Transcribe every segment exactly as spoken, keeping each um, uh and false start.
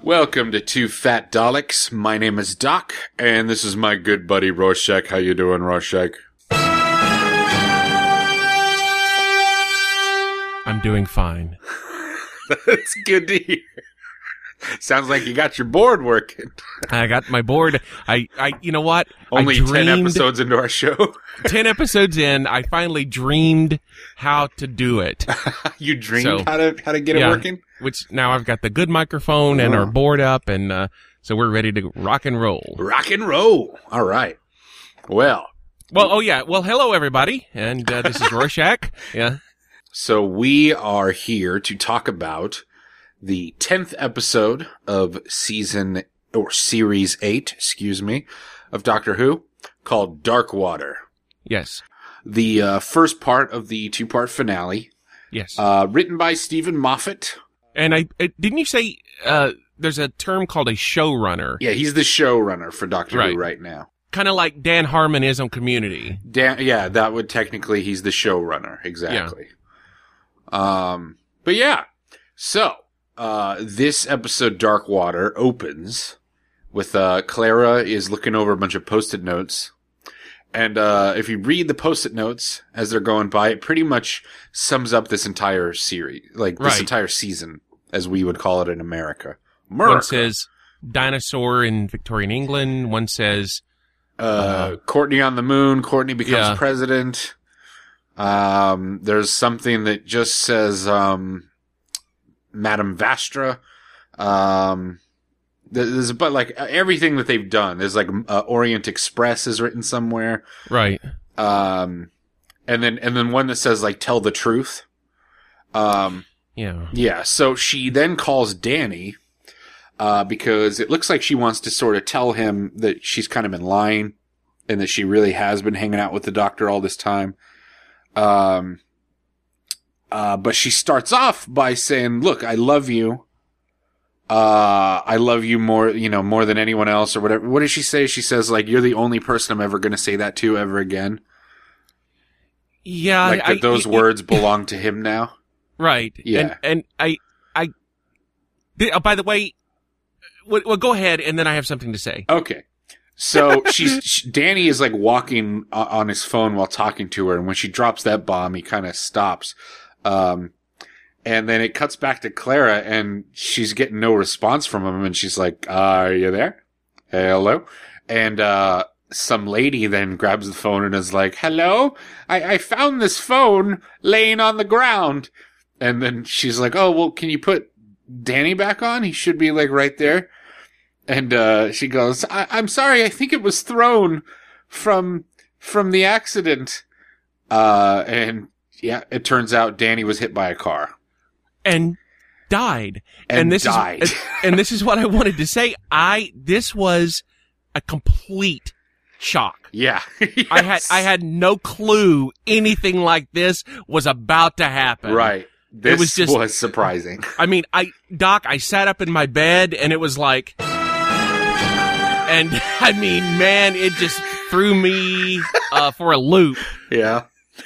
Welcome to Two Fat Daleks. My name is Doc, and this is my good buddy Rorschach. How you doing, Rorschach? I'm doing fine. That's good to hear. Sounds like you got your board working. I got my board. I, I, you know what? Only I dreamed, ten episodes into our show. ten episodes in, I finally dreamed how to do it. You dreamed So, how to how to get yeah. it working? Which now I've got the good microphone and Oh. our board up, and uh, so we're ready to rock and roll. Rock and roll. All right. Well, Well, oh yeah. Well, hello everybody, and uh, this is Rorschach. Yeah. so we are here to talk about the tenth episode of season, or series eight, excuse me, of Doctor Who, called Dark Water. Yes. The uh, first part of the two-part finale, Yes. uh, written by Stephen Moffat. and I uh, didn't you say uh, there's a term called a showrunner, Yeah, he's the showrunner for Doctor Right. Who right now. kind of like Dan Harmon is on Community. Dan, yeah, that would technically, he's the showrunner, exactly. Um, but yeah, so, uh, this episode, Dark Water, opens with, uh, Clara is looking over a bunch of post-it notes. And, uh, if you read the post-it notes as they're going by, it pretty much sums up this entire series, like this Right. entire season, as we would call it in America. America. One says dinosaur in Victorian England. One says Uh, Uh, Courtney on the moon. Courtney becomes Yeah. president. Um, there's something that just says, um, Madame Vastra. Um, there- there's, but like everything that they've done, there's like, uh, Orient Express is written somewhere. right. Um, and then, and then one that says like, tell the truth. Um, Yeah. yeah, so she then calls Danny, uh, because it looks like she wants to sort of tell him that she's kind of been lying and that she really has been hanging out with the doctor all this time. Um, uh, but she starts off by saying, look, I love you. Uh, I love you more, you know, more than anyone else or whatever. What does she say? She says, like, you're the only person I'm ever going to say that to ever again. Yeah. Like I, that those I- words belong to him now. Right. Yeah. And, and I, I, th- oh, by the way, well, well, go ahead, and then I have something to say. Okay. So she's, she, Danny is like walking o- on his phone while talking to her. And when she drops that bomb, he kind of stops. Um, and then it cuts back to Clara and she's getting no response from him. And she's like, uh, are you there? Hello? And, uh, some lady then grabs the phone and is like, hello? I, I found this phone laying on the ground. And then she's like, oh, well, can you put Danny back on? He should be like right there. And, uh, she goes, I- I'm sorry, I think it was thrown from, from the accident. Uh, and yeah, it turns out Danny was hit by a car. And died. And this died. is, and this is what I wanted to say. I, this was a complete shock. Yeah. I had, I had no clue anything like this was about to happen. Right. This was just- was surprising. I mean, I, Doc, I sat up in my bed and it was like, and I mean, man, it just threw me, uh, for a loop. Yeah.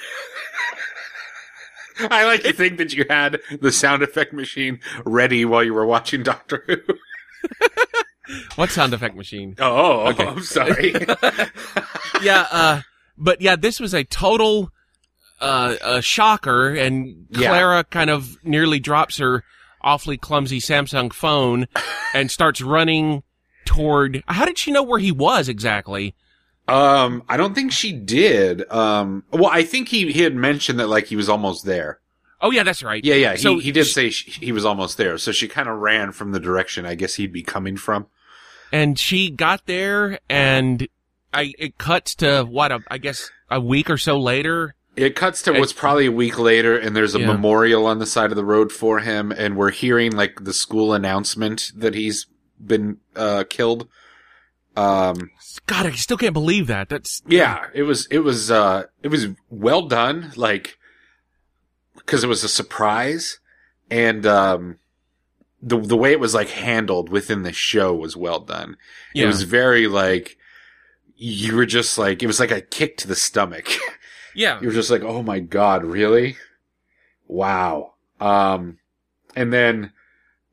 I like to think that you had the sound effect machine ready while you were watching Doctor Who. What sound effect machine? Oh, Okay. I'm sorry. Yeah, uh, but yeah, this was a total, uh, a shocker, and Yeah. Clara kind of nearly drops her awfully clumsy Samsung phone and starts running toward, how did she know where he was exactly? Um, I don't think she did. Um, well, I think he, he had mentioned that like he was almost there. Oh yeah, that's right. Yeah, yeah. He, So he did she- say she, he was almost there. So she kind of ran from the direction I guess he'd be coming from. And she got there, and I it cuts to what a, I guess a week or so later. It cuts to what's It's- probably a week later, and there's a Yeah. memorial on the side of the road for him, and we're hearing like the school announcement that he's been uh killed. Um, God, I still can't believe that. That's yeah, it was it was uh it was well done, like because it was a surprise, and um the the way it was like handled within the show was well done. yeah. It was very like you were just like it was like a kick to the stomach. yeah. You were just like, oh my God, really? Wow. Um, and then,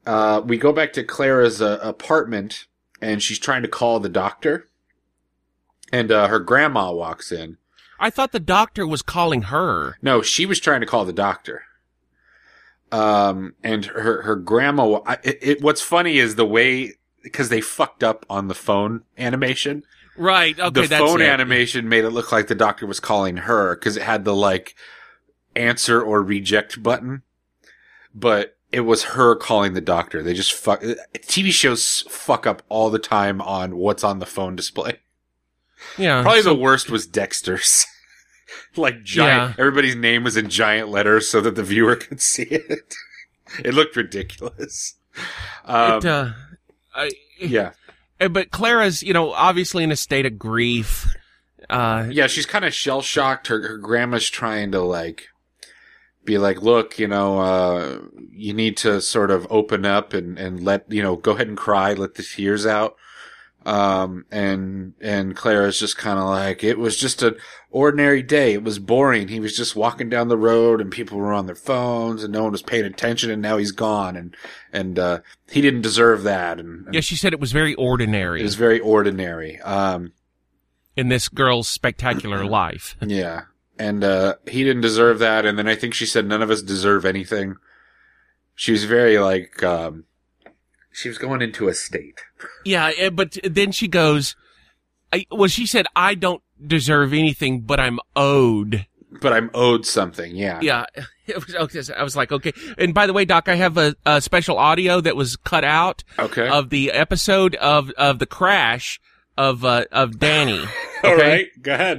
uh, we go back to Clara's uh, apartment, and she's trying to call the doctor. And uh, her grandma walks in. I thought the doctor was calling her. No, she was trying to call the doctor. Um, and her, her grandma, it, it, what's funny is the way, because they fucked up on the phone animation. Right. Okay. The that's phone it. animation made it look like the doctor was calling her because it had the like answer or reject button, but it was her calling the doctor. They just fuck, T V shows fuck up all the time on what's on the phone display. Yeah. Probably so, the worst was Dexter's. Like giant, Yeah. everybody's name was in giant letters so that the viewer could see it. It looked ridiculous. Um, it, uh, I, yeah. Uh, But Clara's, you know, obviously in a state of grief. Uh, Yeah, she's kind of shell shocked. Her, her grandma's trying to like, be like, look, you know, uh, you need to sort of open up and, and let, you know, go ahead and cry, let the tears out. Um, and, and Clara's just kind of like, it was just an ordinary day. It was boring. He was just walking down the road and people were on their phones and no one was paying attention and now he's gone and, and, uh, he didn't deserve that. And, and yeah, she said it was very ordinary it was very ordinary. Um, in this girl's spectacular life. yeah. And, uh, he didn't deserve that. And then I think she said none of us deserve anything. She was very like, um, she was going into a state. Yeah, eh, but then she goes, I, well, she said, I don't deserve anything, but I'm owed. But I'm owed something, yeah. Yeah. It was, okay, so I was like, okay. And by the way, Doc, I have a, a special audio that was cut out Okay. of the episode of, of the crash of, uh, of Danny. All Okay? right, go ahead.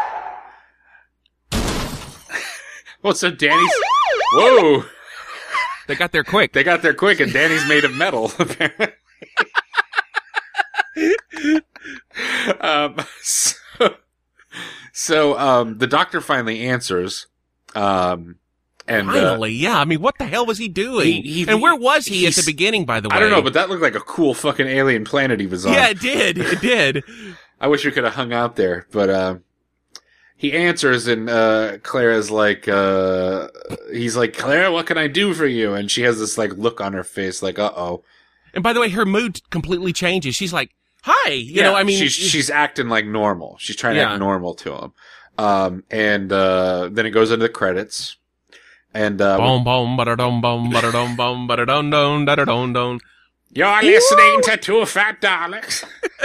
Well, so Danny's... Whoa! They got there quick. They got there quick, and Danny's made of metal, apparently. um, so, so um, the doctor finally answers, um, and uh, Finally, yeah. I mean, what the hell was he doing? He- he- and where was he at he's- the beginning, by the way? I don't know, but that looked like a cool fucking alien planet he was on. yeah, it did. It did. I wish we could have hung out there, but uh, he answers, and uh, Clara's like, uh, he's like, Clara, what can I do for you? And she has this like look on her face, like, uh oh. And by the way, her mood completely changes. She's like, "Hi," you know. I mean, she's she's acting like normal. She's trying to Yeah. act normal to him. Um, and uh, then it goes into the credits, and uh, boom, boom, ba-da-dum, boom, ba-da-dum, boom, ba-da-dum, dum, da-da-dum, dum. you're listening to Two Fat Daleks.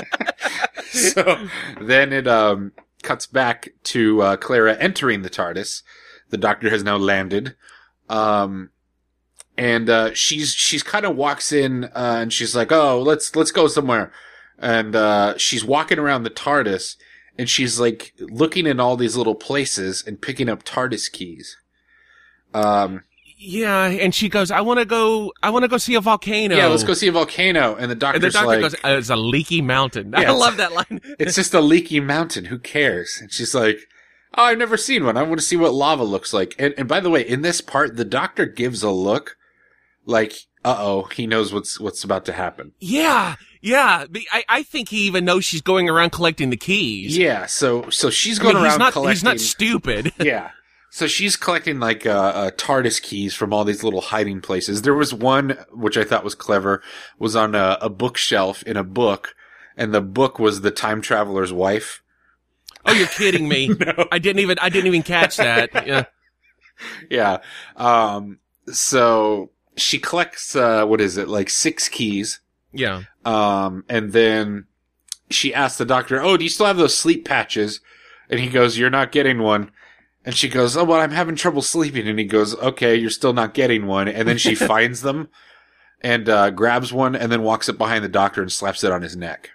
So then it um cuts back to uh, Clara entering the TARDIS. The Doctor has now landed. Um, and uh, she's she's kind of walks in uh, and she's like, "Oh, let's let's go somewhere." And uh, she's walking around the TARDIS and she's like looking in all these little places and picking up TARDIS keys. Um, Yeah, and she goes, "I want to go. I want to go see a volcano." yeah, let's go see a volcano. And the And doctor's the doctor like, goes, uh, "It's a leaky mountain." I Yeah, love that line. "It's just a leaky mountain. Who cares?" And she's like, "Oh, I've never seen one. I want to see what lava looks like." And and by the way, in this part, the doctor gives a look like, "Uh oh, he knows what's what's about to happen." Yeah, yeah. The- I, I think he even knows she's going around collecting the keys. Yeah, so so she's I going mean, around he's not. collecting. He's not stupid. Yeah. So she's collecting like uh, uh, TARDIS keys from all these little hiding places. There was one which I thought was clever, was on a, a bookshelf in a book, and the book was The Time Traveler's Wife. Oh, you're kidding me! No. I didn't even. I didn't even catch that. Yeah. Yeah. Um. So she collects uh, what is it, like six keys. Yeah. Um. And then she asks the doctor, "Oh, do you still have those sleep patches?" And he goes, "You're not getting one." And she goes, "Oh, well, I'm having trouble sleeping." And he goes, "Okay, you're still not getting one." And then she finds them and uh, grabs one and then walks up behind the doctor and slaps it on his neck.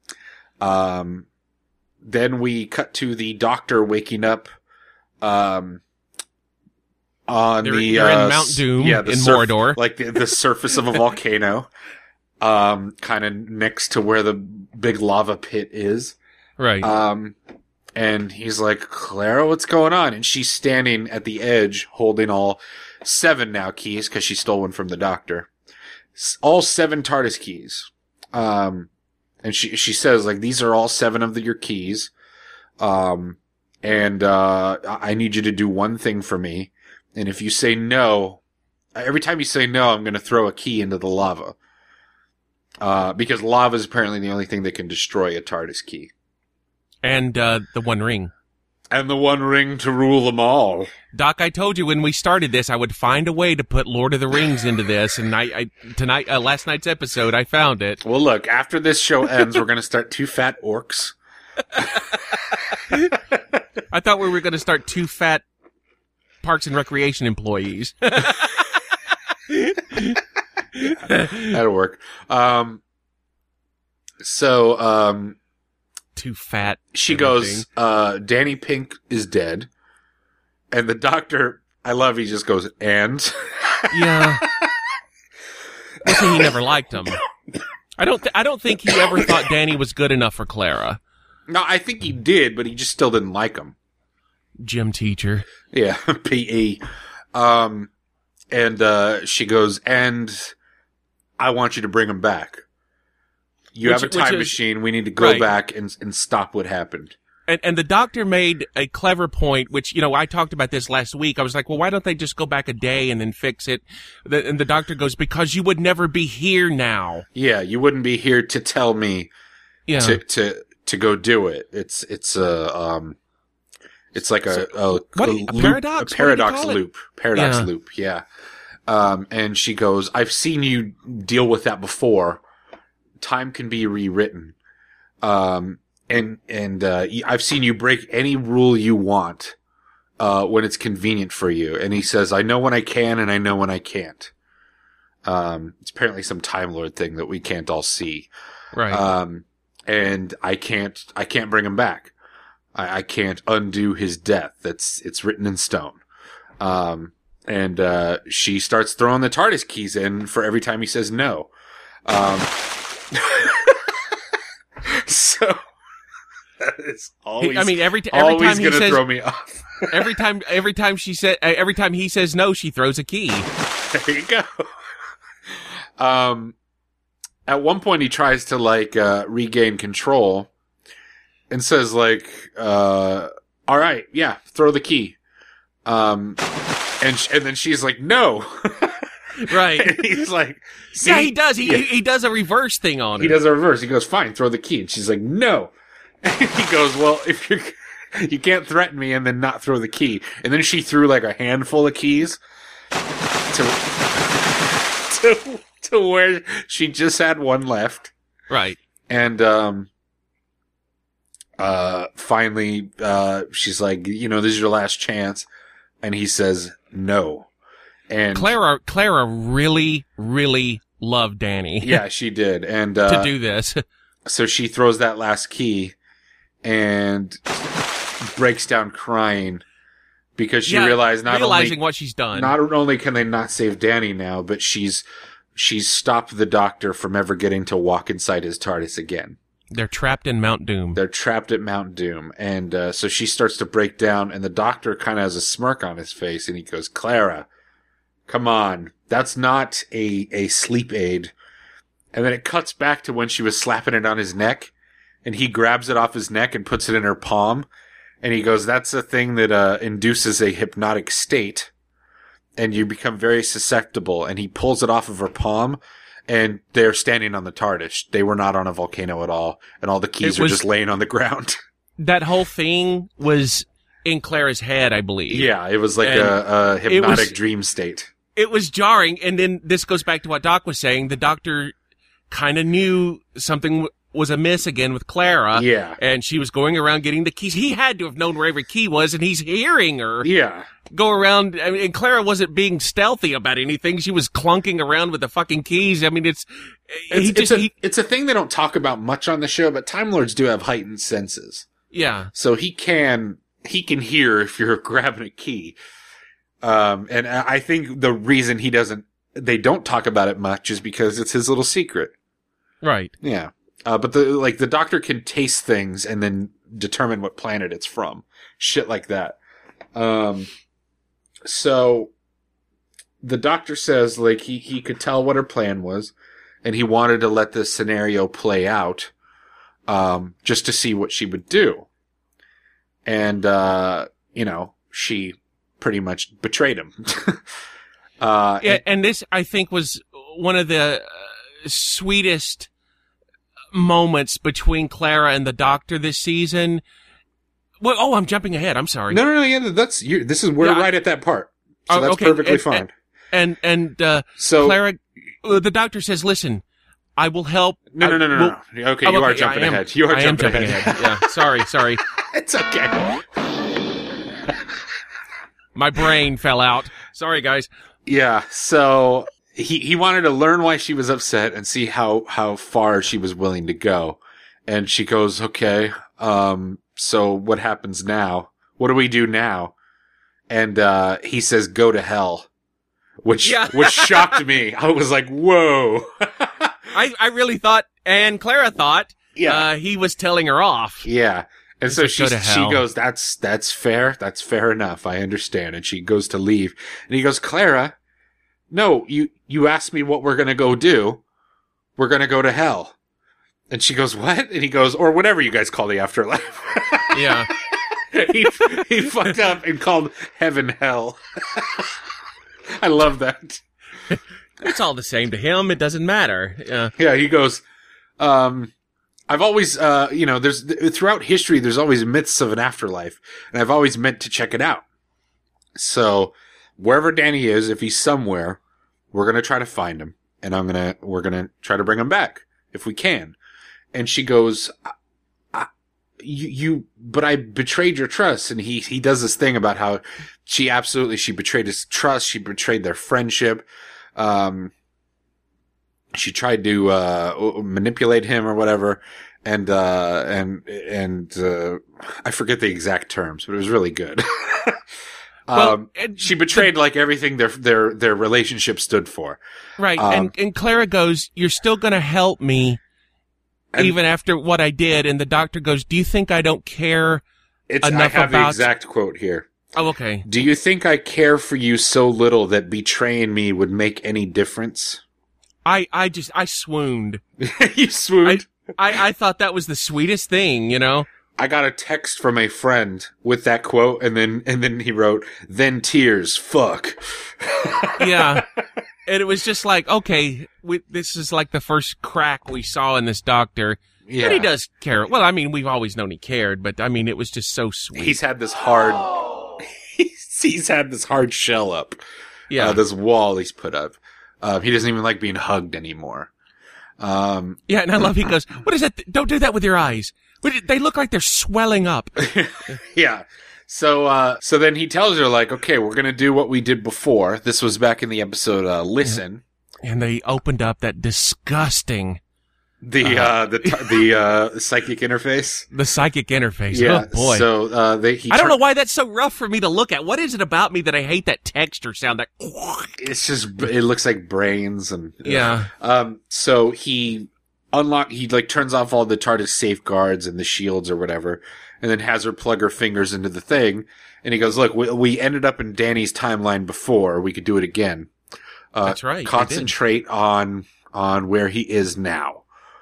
Um, then we cut to the doctor waking up um, on They're- the they're in uh, Mount Doom yeah, the in surf- Mordor. like the, the surface of a volcano, um, kind of next to where the big lava pit is. Right. Um, and he's like, "Clara, what's going on?" And she's standing at the edge holding all seven now keys because she stole one from the doctor. S- All seven TARDIS keys. Um, and she, she says, like, "These are all seven of the, your keys. Um, and, uh, I I need you to do one thing for me. And if you say no, every time you say no, I'm going to throw a key into the lava. Uh, because lava is apparently the only thing that can destroy a TARDIS key. And, uh, the One Ring. And the One Ring to rule them all. Doc, I told you when we started this, I would find a way to put Lord of the Rings into this, and I, I tonight, uh, last night's episode, I found it. Well, look, after this show ends, we're going to start Two Fat Orcs. I thought we were going to start Two Fat Parks and Recreation employees. That'll work. Um, so, um, Too fat. She everything. goes, uh, Danny Pink is dead. And the doctor, I love, he just goes, and? Yeah. Well, see, he never liked him. I don't, th- I don't think he ever thought Danny was good enough for Clara. No, I think he did, but he just still didn't like him. Gym teacher. Yeah, P E. Um, and, uh, she goes, and I want you to bring him back. You Which- have a time which is- machine. We need to go right. back and, and stop what happened. And, and the doctor made a clever point, which, you know, I talked about this last week. I was like, well, why don't they just go back a day and then fix it? The, and the doctor goes, because you would never be here now. Yeah, you wouldn't be here to tell me Yeah. to, to, to go do it. It's, it's a, um, it's like a, a, what- a, a loop, paradox? a What paradox do you call it? loop, paradox Yeah. loop. Yeah. Um, and she goes, I've seen you deal with that before. Time can be rewritten. Um, and, and, uh, y- I've seen you break any rule you want, uh, when it's convenient for you. And he says, I know when I can and I know when I can't. Um, it's apparently some Time Lord thing that we can't all see. Right. Um, and I can't, I can't bring him back. I, I can't undo his death. That's, it's written in stone. Um, and, uh, she starts throwing the TARDIS keys in for every time he says no. Um, so, that is always, I mean, every, t- every always time he gonna says, throw me off. every time, every time she said, uh, every time he says no, she throws a key. There you go. Um, at one point he tries to like, uh, regain control and says like, uh, all right, yeah, throw the key. Um, and, sh- and then she's like, no. Right. And he's like, see, Yeah, he does. He, Yeah. he he does a reverse thing on he her. does a reverse. He goes, fine, throw the key. And she's like, no. And he goes, well, if you're, you can't threaten me and then not throw the key. And then she threw like a handful of keys to, to, to where she just had one left. Right. And, um, uh, finally, uh, she's like, you know, this is your last chance. And he says, no. And Clara, Clara really, really loved Danny. yeah, she did. And, uh, to do this. so she throws that last key and breaks down crying because she Yeah, realized not realizing only, what she's done. not only can they not save Danny now, but she's, she's stopped the doctor from ever getting to walk inside his TARDIS again. They're trapped in Mount Doom. They're trapped at Mount Doom. And, uh, so she starts to break down and the doctor kind of has a smirk on his face and he goes, Clara, come on. That's not a, a sleep aid. And then it cuts back to when she was slapping it on his neck and he grabs it off his neck and puts it in her palm. And he goes, that's a thing that, uh, induces a hypnotic state and you become very susceptible. And he pulls it off of her palm. And they're standing on the TARDIS. They were not on a volcano at all. And all the keys It are was- just laying on the ground. That whole thing was in Clara's head, I believe. Yeah, it was like And a, a hypnotic was- dream state. It was jarring. And then this goes back to what Doc was saying. The doctor kind of knew something w- was amiss again with Clara. Yeah. And she was going around getting the keys. He had to have known where every key was, and he's hearing her Yeah. go around. I mean, and Clara wasn't being stealthy about anything. She was clunking around with the fucking keys. I mean, it's, It's, he it's, just, a, he, it's a thing they don't talk about much on the show, but Time Lords do have heightened senses. yeah. So he can, he can hear if you're grabbing a key. Um, and I I think the reason he doesn't, they don't talk about it much is because it's his little secret. Right. Yeah. Uh, but the, like, the doctor can taste things and then determine what planet it's from. Shit like that. Um, so the doctor says, like, he, he could tell what her plan was and he wanted to let this scenario play out, um, just to see what she would do. And, uh, you know, she pretty much betrayed him. Uh, Yeah, and this, I think, was one of the uh, sweetest moments between Clara and the Doctor this season. Well, oh, I'm jumping ahead. I'm sorry. no, no, no, yeah, that's, you're, this is, we're Yeah, right at that part. So Oh, that's okay, perfectly and- fine. And and uh, So, Clara, uh, the Doctor says, "Listen, I will help." no, no, I no, no, will- no. Okay, Oh, you are okay, jumping I am- ahead. You are I am jumping, jumping ahead. ahead. Yeah, sorry, sorry. It's okay. My brain fell out. Sorry, guys. Yeah, so he he wanted to learn why she was upset and see how how far she was willing to go. And she goes, "Okay, um so what happens now? What do we do now?" And uh he says, "Go to hell." Which Yeah. which shocked me. I was like, "Whoa." I, I really thought, and Clara thought, Yeah. uh, he was telling her off. Yeah. And so Just she go to she hell. goes, "That's that's fair. That's fair enough. I understand." And she goes to leave. And he goes, "Clara, no, you you asked me what we're going to go do. We're going to go to hell." And she goes, "What?" And he goes, "Or whatever you guys call the afterlife." Yeah. he he fucked up and called heaven hell. I love that. It's all the same to him. It doesn't matter. Yeah. Yeah, he goes, um, I've always, uh, you know, there's, throughout history, there's always myths of an afterlife, and I've always meant to check it out. So, wherever Danny is, if he's somewhere, we're gonna try to find him, and I'm gonna, we're gonna try to bring him back, if we can. And she goes, I, I, you, you, but I betrayed your trust, and he, he does this thing about how she absolutely, she betrayed his trust, she betrayed their friendship, um, she tried to, uh, manipulate him or whatever. And, uh, and, and, uh, I forget the exact terms, but it was really good. Well, um, and she betrayed like everything their, their, their relationship stood for. Right. Um, and, and Clara goes, "You're still going to help me And- even after what I did." And the Doctor goes, "Do you think I don't care?" It's, I Enough have the about- exact quote here. Oh, okay. "Do you think I care for you so little that betraying me would make any difference?" I, I just, I swooned. You swooned. I, I thought that was the sweetest thing, you know? I got a text from a friend with that quote, and then and then he wrote, "Then tears, fuck." Yeah. And it was just like, okay, we, this is like the first crack we saw in this Doctor. Yeah, And he does care. Well, I mean, we've always known he cared, but I mean, it was just so sweet. He's had this hard. He's, he's had this hard shell up. yeah. Uh, this wall he's put up. Uh, he doesn't even like being hugged anymore. Um, yeah, and I love he goes, "What is that? th- Don't do that with your eyes. What did- They look like they're swelling up." yeah. So, uh, so then he tells her like, "Okay, we're gonna do what we did before." This was back in the episode, uh, Listen. And they opened up that disgusting, The, uh, the, t- the, uh, psychic interface. the psychic interface. Yeah. Oh, boy. So, uh, they, he I don't tur- know why that's so rough for me to look at. What is it about me that I hate that texture sound? That It's just, it looks like brains and, Yeah. Um, so he unlock, he like turns off all the TARDIS safeguards and the shields or whatever, and then has her plug her fingers into the thing. And he goes, "Look, we, we ended up in Danny's timeline before. We could do it again. Uh, That's right, we did. Concentrate on, on where he is now."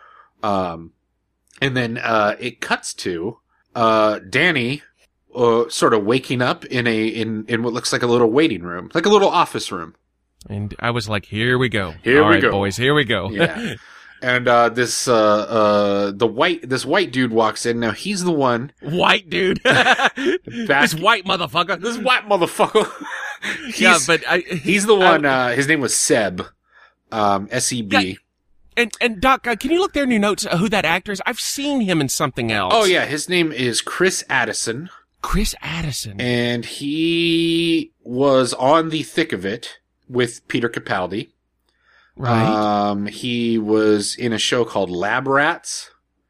Um, and then, uh, it cuts to, uh, Danny, uh, sort of waking up in a, in, in what looks like a little waiting room, like a little office room. And I was like, here we go. Here All we right, go. boys, here we go. Yeah. And, uh, this, uh, uh, the white, this white dude walks in. Now he's the one, White dude. This white motherfucker. this white motherfucker. he's, yeah, but I, he's the one, uh, his name was Seb, um, S E B. Yeah. And, and Doc, uh, can you look there in your notes uh, who that actor is? I've seen him in something else. Oh yeah, his name is Chris Addison, Chris Addison. and he was on the thick of it with Peter Capaldi. Right. Um, he was in a show called Lab Rats.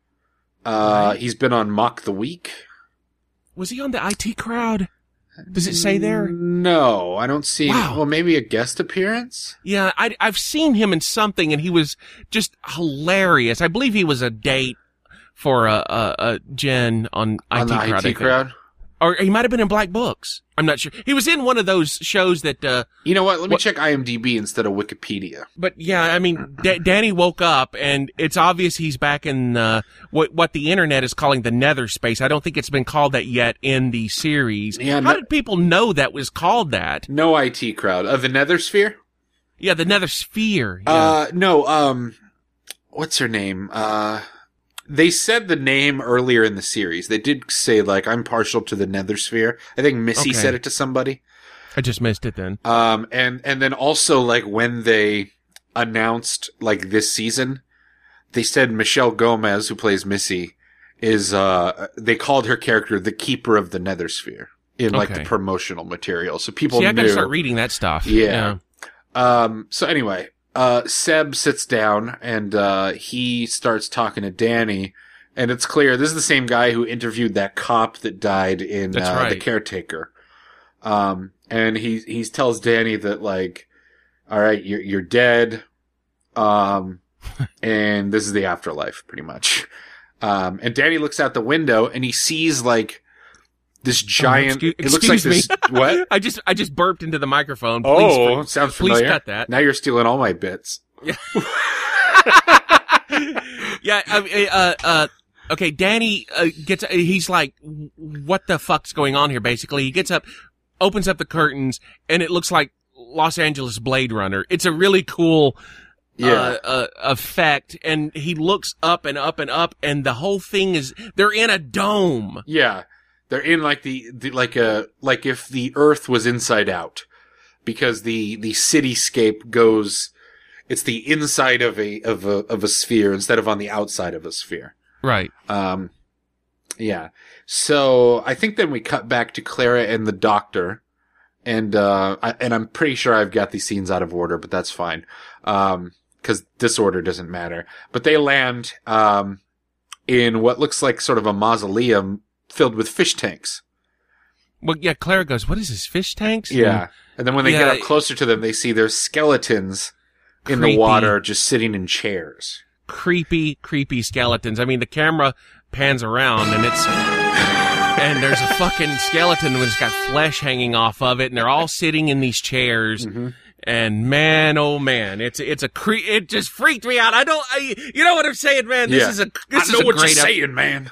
Uh, Right. he's been on Mock the Week. Was he on the I T Crowd? Does it say there? No, I don't see. Wow. Well, maybe a guest appearance. Yeah, I, I've seen him in something, and he was just hilarious. I believe he was a date for a, a, a Jen on I T on the Crowd. I I T think. crowd. Or he might have been in Black Books. I'm not sure. He was in one of those shows that, uh... You know what? Let me what, check IMDb instead of Wikipedia. But, yeah, I mean, D- Danny woke up, and it's obvious he's back in, uh, what, what the internet is calling the nether space. I don't think it's been called that yet in the series. Yeah, How no, did people know that was called that? No I T crowd. Uh, the Nether Sphere? Yeah, the nether sphere. Yeah. Uh, no, um... What's her name? Uh... They said the name earlier in the series. They did say, like, I'm partial to the Nether Sphere. I think Missy Okay. said it to somebody. I just missed it then. Um, and, and then also, like, when they announced, like, this season, they said Michelle Gomez, who plays Missy, is, uh, they called her character the Keeper of the Nether Sphere in, like, Okay. the promotional material. So people See, I knew. gotta start reading that stuff. Yeah. Um, so anyway, uh, Seb sits down and, uh, he starts talking to Danny, and it's clear this is the same guy who interviewed that cop that died in, That's uh, right. The Caretaker. Um, and he, he tells Danny that, like, all right, you're, you're dead. Um, and this is the afterlife, pretty much. Um, and Danny looks out the window and he sees, like, this giant, Oh, excuse, it looks like excuse this, me. what? I just, I just burped into the microphone. Please, Oh, for- sounds please familiar. cut that. Now you're stealing all my bits. Yeah, I mean, uh, uh, okay, Danny, uh, gets, he's like, what the fuck's going on here, basically? He gets up, opens up the curtains, and it looks like Los Angeles Blade Runner. It's a really cool, Yeah. uh, uh, effect, and he looks up and up and up, and the whole thing is, they're in a dome. Yeah. They're in like the, the, like a, like if the earth was inside out. Because the, the cityscape goes, it's the inside of a, of a, of a sphere instead of on the outside of a sphere. Right. Um, yeah. So I think then we cut back to Clara and the doctor. And, uh, I, and I'm pretty sure I've got these scenes out of order, but that's fine. Um, cause this order doesn't matter. But they land, um, in what looks like sort of a mausoleum filled with fish tanks. Well, yeah, Clara goes, what is this, fish tanks? Yeah. And then when they Yeah. get up closer to them, they see their skeletons in the Creepy. water just sitting in chairs. Creepy, creepy skeletons. I mean, the camera pans around and it's, and there's a fucking skeleton that's got flesh hanging off of it, and they're all sitting in these chairs. Mm-hmm. And man, oh man, it's it's a cre- it just freaked me out. I don't, I, you know what I'm saying, man? This Yeah. is a this I know is a what great you're saying, man.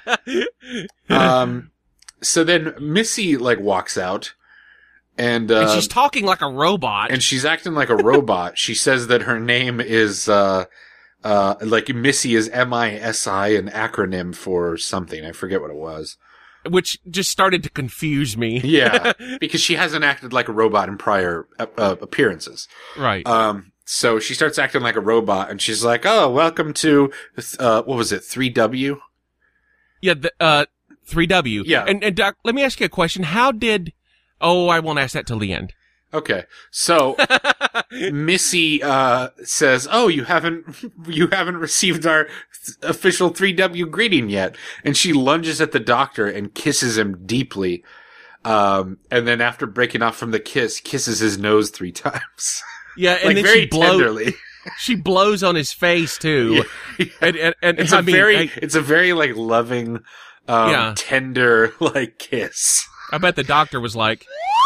um, so then Missy like walks out, and uh, and she's talking like a robot. and she's acting like a robot. She says that her name is uh, uh, like Missy is M I S I, an acronym for something. I forget what it was. which just started to confuse me. Yeah, because she hasn't acted like a robot in prior uh, uh, appearances. Right. Um, so she starts acting like a robot, and she's like, "Oh, welcome to uh, what was it, three W?" Yeah, the, uh, three W. Yeah. And, and Doc, let me ask you a question. How did, oh, I won't ask that till the end. Okay, so Missy uh, says, "Oh, you haven't you haven't received our th- official three W greeting yet," and she lunges at the doctor and kisses him deeply. Um, and then after breaking off from the kiss, kisses his nose three times. Yeah, and like then very she blows, tenderly. she blows on his face too. Yeah. And, and, and It's I a mean, very, I, it's a very like loving, um, Yeah. tender like kiss. I bet the doctor was like,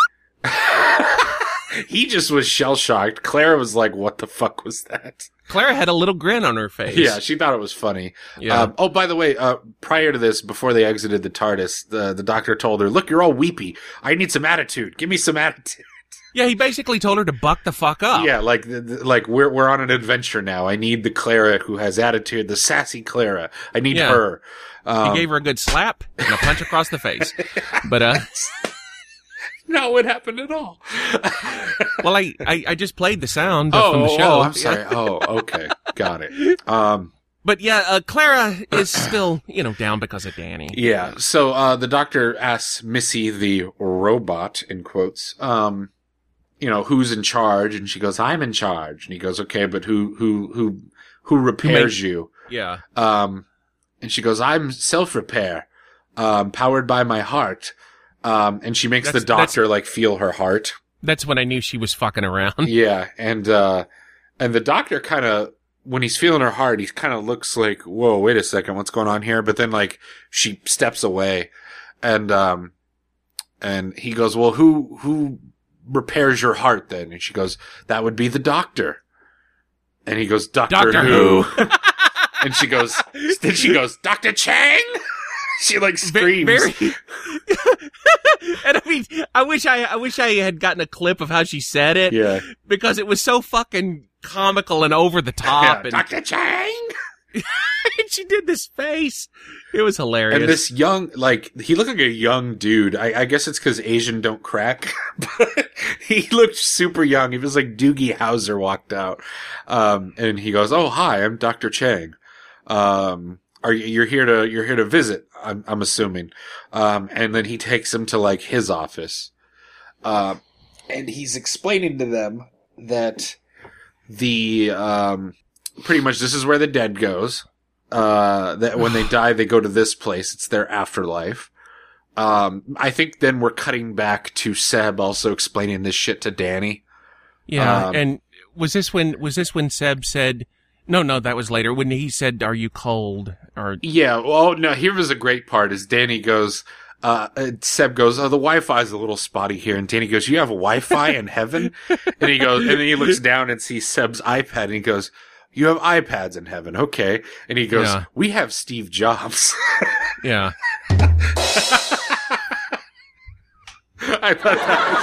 He just was shell shocked. Clara was like, "What the fuck was that?" Clara had a little grin on her face. Yeah, she thought it was funny. Yeah. Um, oh, by the way, uh, prior to this, before they exited the TARDIS, the the doctor told her, "Look, you're all weepy. I need some attitude. Give me some attitude." Yeah, he basically told her to buck the fuck up. Yeah, like the, the- like we're we're on an adventure now. I need the Clara who has attitude, the sassy Clara. I need Yeah. her. Um, He gave her a good slap and a punch across the face. But, uh, not what happened at all. well, I, I, I just played the sound Oh, from the oh, show. oh, I'm sorry. Oh, okay. Got it. Um, But yeah, uh, Clara is still, you know, down because of Danny. yeah. So, uh, the doctor asks Missy, the robot, in quotes, um, you know, who's in charge? And she goes, "I'm in charge." And he goes, "Okay, but who, who, who, who repairs you?" Yeah. Um, and she goes, "I'm self-repair, um, powered by my heart." Um, and she makes That's- the doctor, like, feel her heart. That's when I knew she was fucking around. Yeah. And, uh, and the doctor kind of, when he's feeling her heart, he kind of looks like, "Whoa, wait a second, what's going on here?" But then, like, she steps away. And, um, And he goes, well, who, who repairs your heart then? And she goes, that would be the doctor. And he goes, Doctor, Doctor Who? Who. And she goes, then she goes, Doctor Chang? She like screams. Very, and I mean, I wish I, I wish I had gotten a clip of how she said it. Yeah. Because it was so fucking comical and over the top. Yeah, and, Doctor Chang? and she did this face. It was hilarious. And this young, like, he looked like a young dude. I, I guess it's because Asian don't crack, but he looked super young. He was like Doogie Howser walked out. Um, and he goes, oh, hi, I'm Doctor Chang. Um, are you, you're here to, you're here to visit, I'm, I'm assuming. Um, and then he takes him to like his office. Uh, and he's explaining to them that the, um, pretty much this is where the dead goes. Uh, that when they die, they go to this place. It's their afterlife. Um, I think then we're cutting back to Seb also explaining this shit to Danny. Yeah. Um, and was this when, was this when Seb said, no, no, that was later when he said, are you cold? Or, Yeah. Well, no, here was a great part is Danny goes, uh, Seb goes, oh, the Wi-Fi is a little spotty here. And Danny goes, you have a Wi-Fi in heaven? And he goes, and then he looks down and sees Seb's iPad and he goes, you have iPads in heaven. Okay. And he goes, Yeah. we have Steve Jobs. yeah. I thought that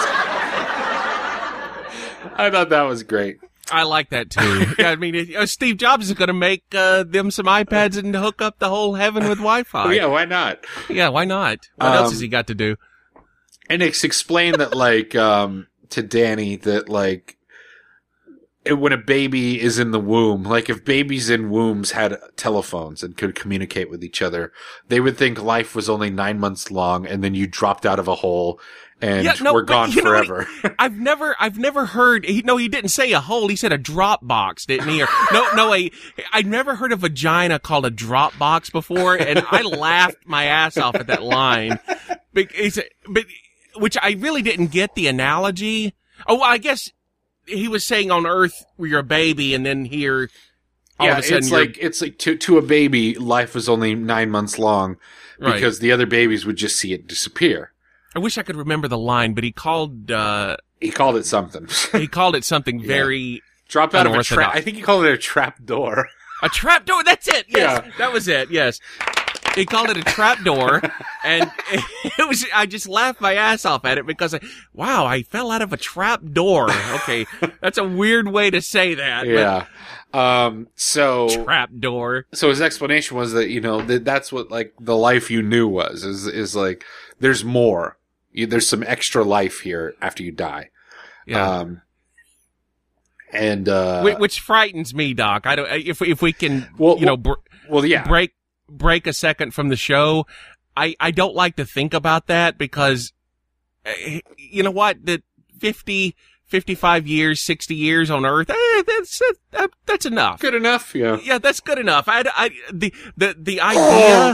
was, I thought that was great. I like that too. Yeah, I mean, it, uh, Steve Jobs is going to make uh, them some iPads and hook up the whole heaven with Wi-Fi. Oh, yeah, why not? Yeah, why not? What Um, else has he got to do? And it's explained that, like, um, to Danny that, like, it- when a baby is in the womb, like, if babies in wombs had telephones and could communicate with each other, they would think life was only nine months long and then you dropped out of a hole and Yeah, no, we're but gone you know what? forever. I've never, I've never heard. He, no, he didn't say a hole. He said a drop box, didn't he? Or, no, no, a. I've never heard a vagina called a drop box before, and I laughed my ass off at that line. Because, but, which I really didn't get the analogy. Oh, well, I guess he was saying on Earth where you're a baby, and then here, all yeah, of a sudden, it's you're- like, it's like to, to a baby, life was only nine months long Right. because the other babies would just see it disappear. I wish I could remember the line, but he called, uh, He called it something. he called it something very. Drop out of a trap. Unorthodox. I think he called it a trap door. A trap door. That's it. Yes, Yeah. that was it. Yes, he called it a trap door, and it was. I just laughed my ass off at it because, I, wow, I fell out of a trap door. Okay, that's a weird way to say that. Yeah. Um, so, but trap door. so his explanation was that, you know, that that's what, like, the life you knew was, is, is like, there's more. You, there's some extra life here after you die. Yeah, Um, and, uh, Wh- which frightens me, Doc. I don't. If if we can, Well, you know, br- well, yeah. break break a second from the show. I I don't like to think about that because, uh, you know what, the fifty, fifty-five years, sixty years on Earth, eh, that's uh, that's enough. Good enough, yeah. Yeah, that's good enough. I, I the the the idea.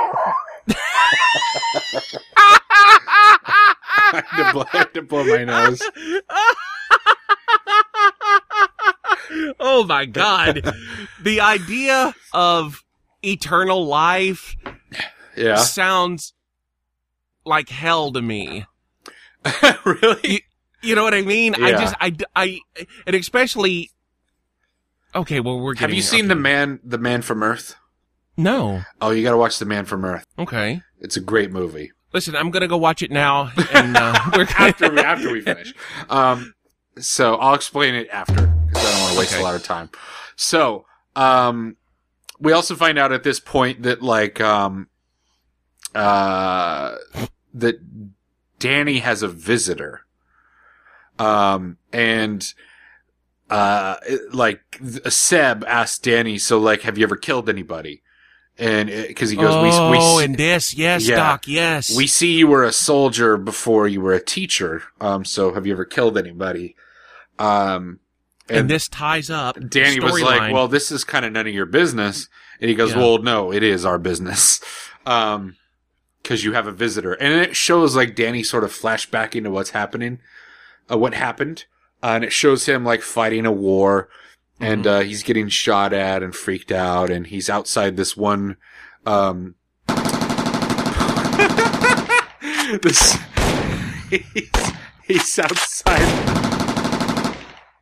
I had to blow, I had to blow my nose. Oh my God. The idea of eternal life Yeah. sounds like hell to me. Really? You know what I mean? I Yeah. just, I, I, and especially, okay, well, we're getting. Have you seen okay. the man, the Man from Earth? No. Oh, you gotta watch The Man from Earth. Okay. It's a great movie. Listen, I'm gonna go watch it now, and uh, we're after we, after we finish. Um, so I'll explain it after because I don't want to waste Okay. a lot of time. So, um, we also find out at this point that like, um, uh, that Danny has a visitor. Um, and, uh, it- like Seb asked Danny, so like, have you ever killed anybody? And, uh, cause he goes, oh, we, we, and this, yes, Yeah. Doc, yes. we see you were a soldier before you were a teacher. Um, so have you ever killed anybody? Um, and, and, this ties up. the Danny was like, storyline. well, this is kind of none of your business. And he goes, Yeah. well, no, it is our business. Um, cause you have a visitor. And it shows like Danny sort of flashback into what's happening, uh, what happened. Uh, and it shows him like fighting a war. And, uh, he's getting shot at and freaked out, and he's outside this one, um, this, he's, he's outside.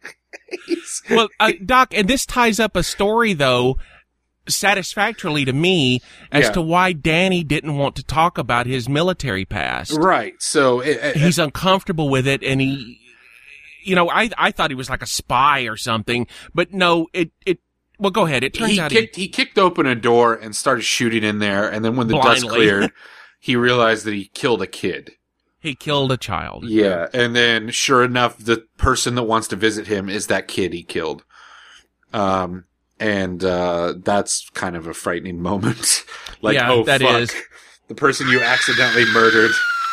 he's, well, uh, Doc, and this ties up a story, though, satisfactorily to me as Yeah. to why Danny didn't want to talk about his military past. Right. So it, it, He's uncomfortable with it, and he, you know, I I thought he was like a spy or something, but no, it it. Well, go ahead. It turns he out kicked he, kicked open a door and started shooting in there, and then when the dust Blindly. cleared, he realized that he killed a kid. he killed a child. Yeah, and then sure enough, the person that wants to visit him is that kid he killed. Um, and uh, that's kind of a frightening moment. like, Yeah, oh that fuck, is. the person you accidentally murdered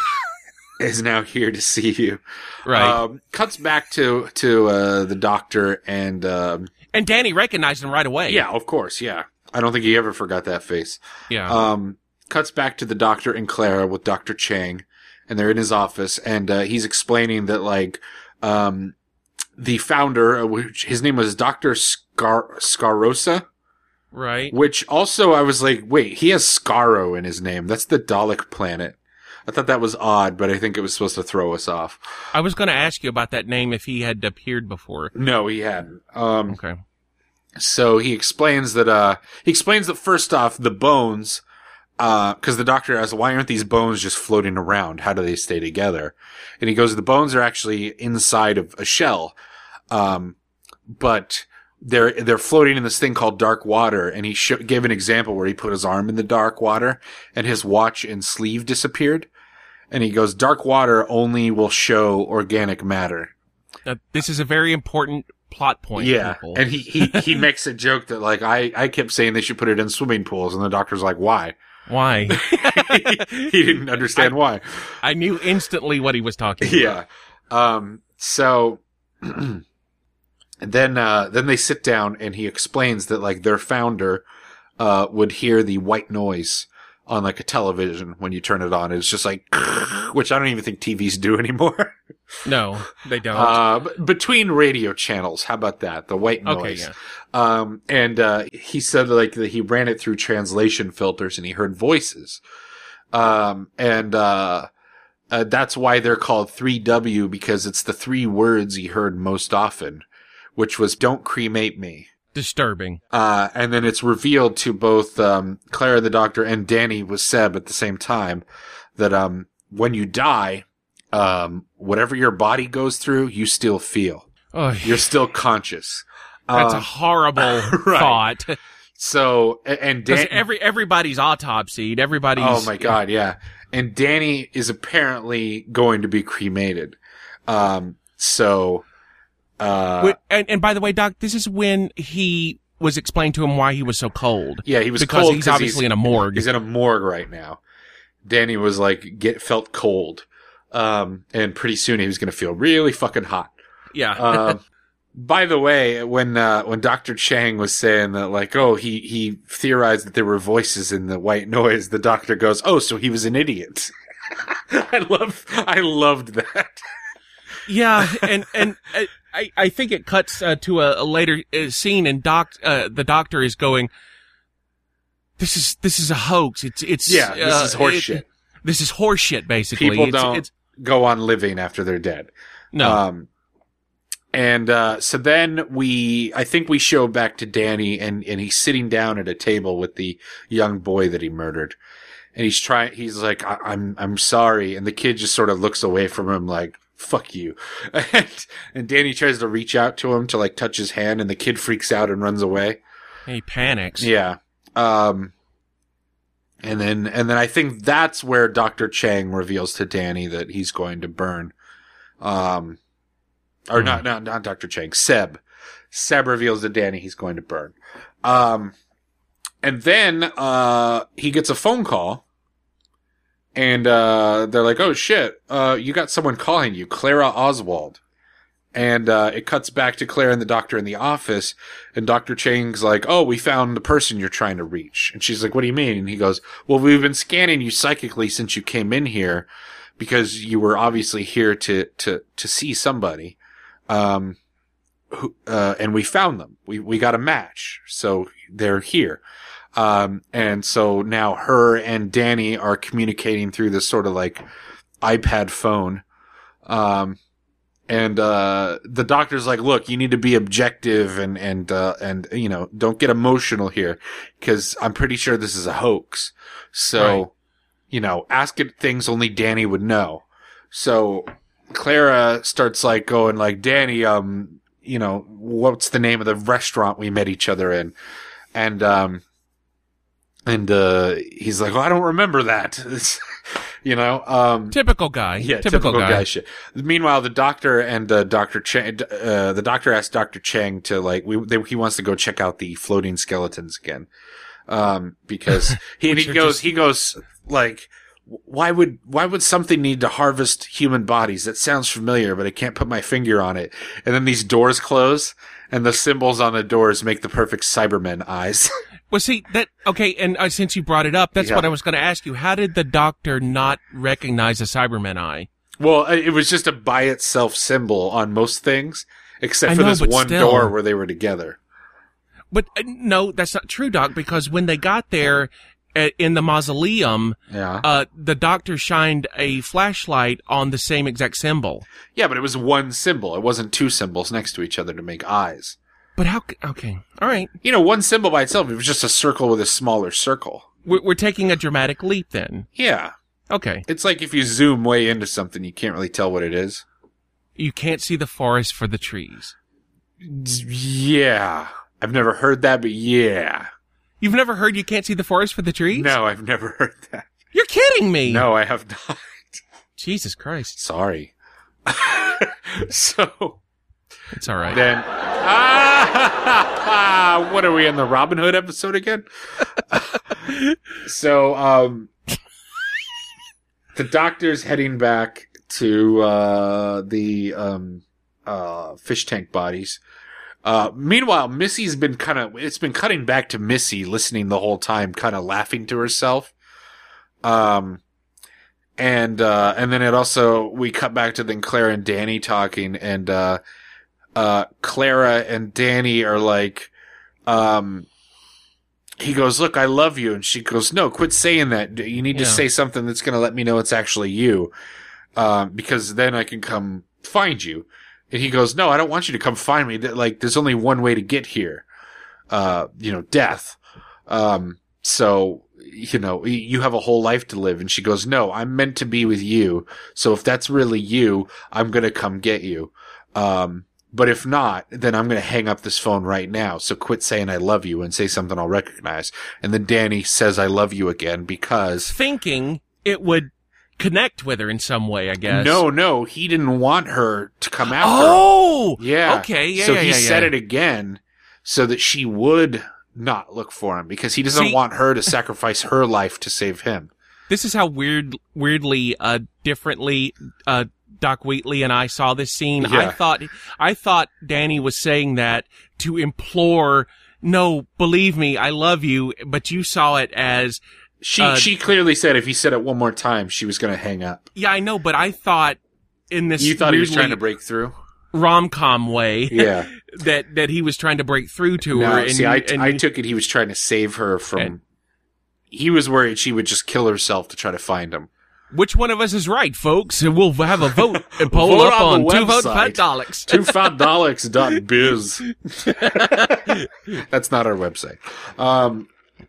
is now here to see you. Right. Um, cuts back to to uh, the doctor and. Um, And Danny recognized him right away. Yeah, of course, yeah. I don't think he ever forgot that face. Yeah. Um, cuts back to the doctor and Clara with Doctor Chang, and they're in his office, and uh, he's explaining that, like, um, the founder, uh, which his name was Doctor Scar- Scarosa, right. which also I was like, wait, he has Scaro in his name. That's the Dalek planet. I thought that was odd, but I think it was supposed to throw us off. I was going to ask you about that name if he had appeared before. No, he hadn't. Um, Okay. So he explains that, uh, he explains that first off, the bones, uh, cause the doctor asks, why aren't these bones just floating around? How do they stay together? And he goes, the bones are actually inside of a shell. Um, but they're, they're floating in this thing called dark water. And he sh- gave an example where he put his arm in the dark water and his watch and sleeve disappeared. And he goes, dark water only will show organic matter. Now, this is a very important plot point. Yeah, people. and he, he, he makes a joke that, like, I, I kept saying they should put it in swimming pools, and the doctor's like, why? Why? he didn't understand I, why. I knew instantly what he was talking Yeah. about. Um, so, and then, uh, then they sit down, and he explains that, like, their founder, uh, would hear the white noise on, like, a television when you turn it on. It's just like, which I don't even think T Vs do anymore. No, they don't. Uh, b- between radio channels, how about that? The white noise. Okay, yeah. Um, and, uh, he said, like, that he ran it through translation filters and he heard voices. Um, and, uh, uh, that's why they're called three W, because it's the three words he heard most often, which was, don't cremate me. Disturbing. Uh, and then it's revealed to both, um, Clara the doctor and Danny with Seb at the same time that, um, when you die, um, whatever your body goes through, you still feel. Oh, You're still conscious. that's Uh, a horrible right. thought. So, a- and Because Dan- every everybody's autopsied. Everybody's. oh my God, yeah. And Danny is apparently going to be cremated. Um, so, uh, Wait, and, and by the way, Doc, this is when he was explained to him why he was so cold. yeah, he was because cold he's 'cause obviously in a morgue. He's in a morgue right now. Danny was like, get, felt cold. Um, and pretty soon he was going to feel really fucking hot. Yeah. Um, by the way, when, uh, when Doctor Chang was saying that, like, oh, he, he theorized that there were voices in the white noise, the doctor goes, oh, so he was an idiot. I love, I loved that. Yeah, and and uh, I I think it cuts uh, to a, a later uh, scene, and doc uh, the doctor is going, "This is this is a hoax. It's it's Yeah, this uh, is horseshit. it- This is horseshit, basically. People it's, don't It's, go on living after they're dead. no, Um, and, uh, so then we, I think we show back to Danny and, and he's sitting down at a table with the young boy that he murdered. And he's trying, he's like, I, I'm, I'm sorry. And the kid just sort of looks away from him like, fuck you. And, and Danny tries to reach out to him to like touch his hand and the kid freaks out and runs away. he panics. Yeah. Um, and then, and then I think that's where Doctor Chang reveals to Danny that he's going to burn. Um, or Hmm. not, not, not Doctor Chang, Seb. Seb reveals to Danny he's going to burn. Um, and then, uh, he gets a phone call and, uh, they're like, oh shit, uh, you got someone calling you, Clara Oswald. And, uh, it cuts back to Clara and the doctor in the office, and Doctor Chang's like, oh, we found the person you're trying to reach. And she's like, what do you mean? And he goes, well, we've been scanning you psychically since you came in here, because you were obviously here to, to, to see somebody. Um, who, uh, and we found them. We, we got a match. So they're here. Um, and so now her and Danny are communicating through this sort of like iPad phone. Um, and, uh, the doctor's like, look, you need to be objective and, and, uh, and, you know, don't get emotional here because I'm pretty sure this is a hoax. So, right. you know, ask it things only Danny would know. So Clara starts like going like, Danny, um, you know, what's the name of the restaurant we met each other in? And, um, and, uh, he's like, well, I don't remember that. You know, um, typical guy. Yeah, typical, typical guy. guy shit. Meanwhile, the doctor and uh, Doctor Chang, uh, the doctor asked Doctor Chang to like, we, they, he wants to go check out the floating skeletons again, um, because he, and he goes, just... he goes like, why would why would something need to harvest human bodies? That sounds familiar, but I can't put my finger on it. And then these doors close, and the symbols on the doors make the perfect Cybermen eyes. Well, see, that, okay, and uh, since you brought it up, that's yeah. what I was going to ask you. How did the doctor not recognize a Cyberman eye? Well, it was just a by itself symbol on most things, except I for know, this one still. door where they were together. But, uh, no, that's not true, Doc, because when they got there uh, in the mausoleum, yeah. uh, the doctor shined a flashlight on the same exact symbol. Yeah, but it was one symbol. It wasn't two symbols next to each other to make eyes. But how, okay, all right. You know, one symbol by itself, it was just a circle with a smaller circle. We're, we're taking a dramatic leap then. Yeah. Okay. It's like if you zoom way into something, you can't really tell what it is. You can't see the forest for the trees. Yeah. I've never heard that, but yeah. You've never heard you can't see the forest for the trees? No, I've never heard that. You're kidding me! No, I have not. Jesus Christ. Sorry. So... It's all right. Then, ah, what are we in the Robin Hood episode again? So, um, the doctor's heading back to uh, the um, uh, fish tank bodies. Uh, meanwhile, Missy's been kind of, it's been cutting back to Missy listening the whole time, kind of laughing to herself. Um, and, uh, and then it also, we cut back to then Clara and Danny talking, and, uh, uh, Clara and Danny are like, um, he goes, look, I love you. And she goes, no, quit saying that. You need yeah. to say something that's going to let me know it's actually you. Um, because then I can come find you. And he goes, no, I don't want you to come find me. Like, there's only one way to get here. Uh, you know, death. Um, so, you know, you have a whole life to live. And she goes, no, I'm meant to be with you. So if that's really you, I'm going to come get you. Um, But if not, then I'm going to hang up this phone right now. So quit saying I love you and say something I'll recognize. And then Danny says I love you again because... Thinking it would connect with her in some way, I guess. No, no. He didn't want her to come after oh! him. Yeah. Okay, yeah, So yeah, he yeah, said yeah. it again so that she would not look for him because he doesn't See, want her to sacrifice her life to save him. This is how weird, weirdly, uh, differently, uh, Doc Wheatley and I saw this scene. Yeah. I thought, I thought Danny was saying that to implore, no, believe me, I love you, but you saw it as, She, uh, she clearly said if he said it one more time, she was going to hang up. yeah, I know, but I thought in this You thought he was weirdly trying to break through? rom-com way, Yeah. that, that he was trying to break through to No, her. And, see, I, and, I took it he was trying to save her from... And- he was worried she would just kill herself to try to find him. which one of us is right, folks? And we'll have a vote and poll Vote up on on, the two vote website. five dollars. two five dollars dot biz. That's not our website. Um,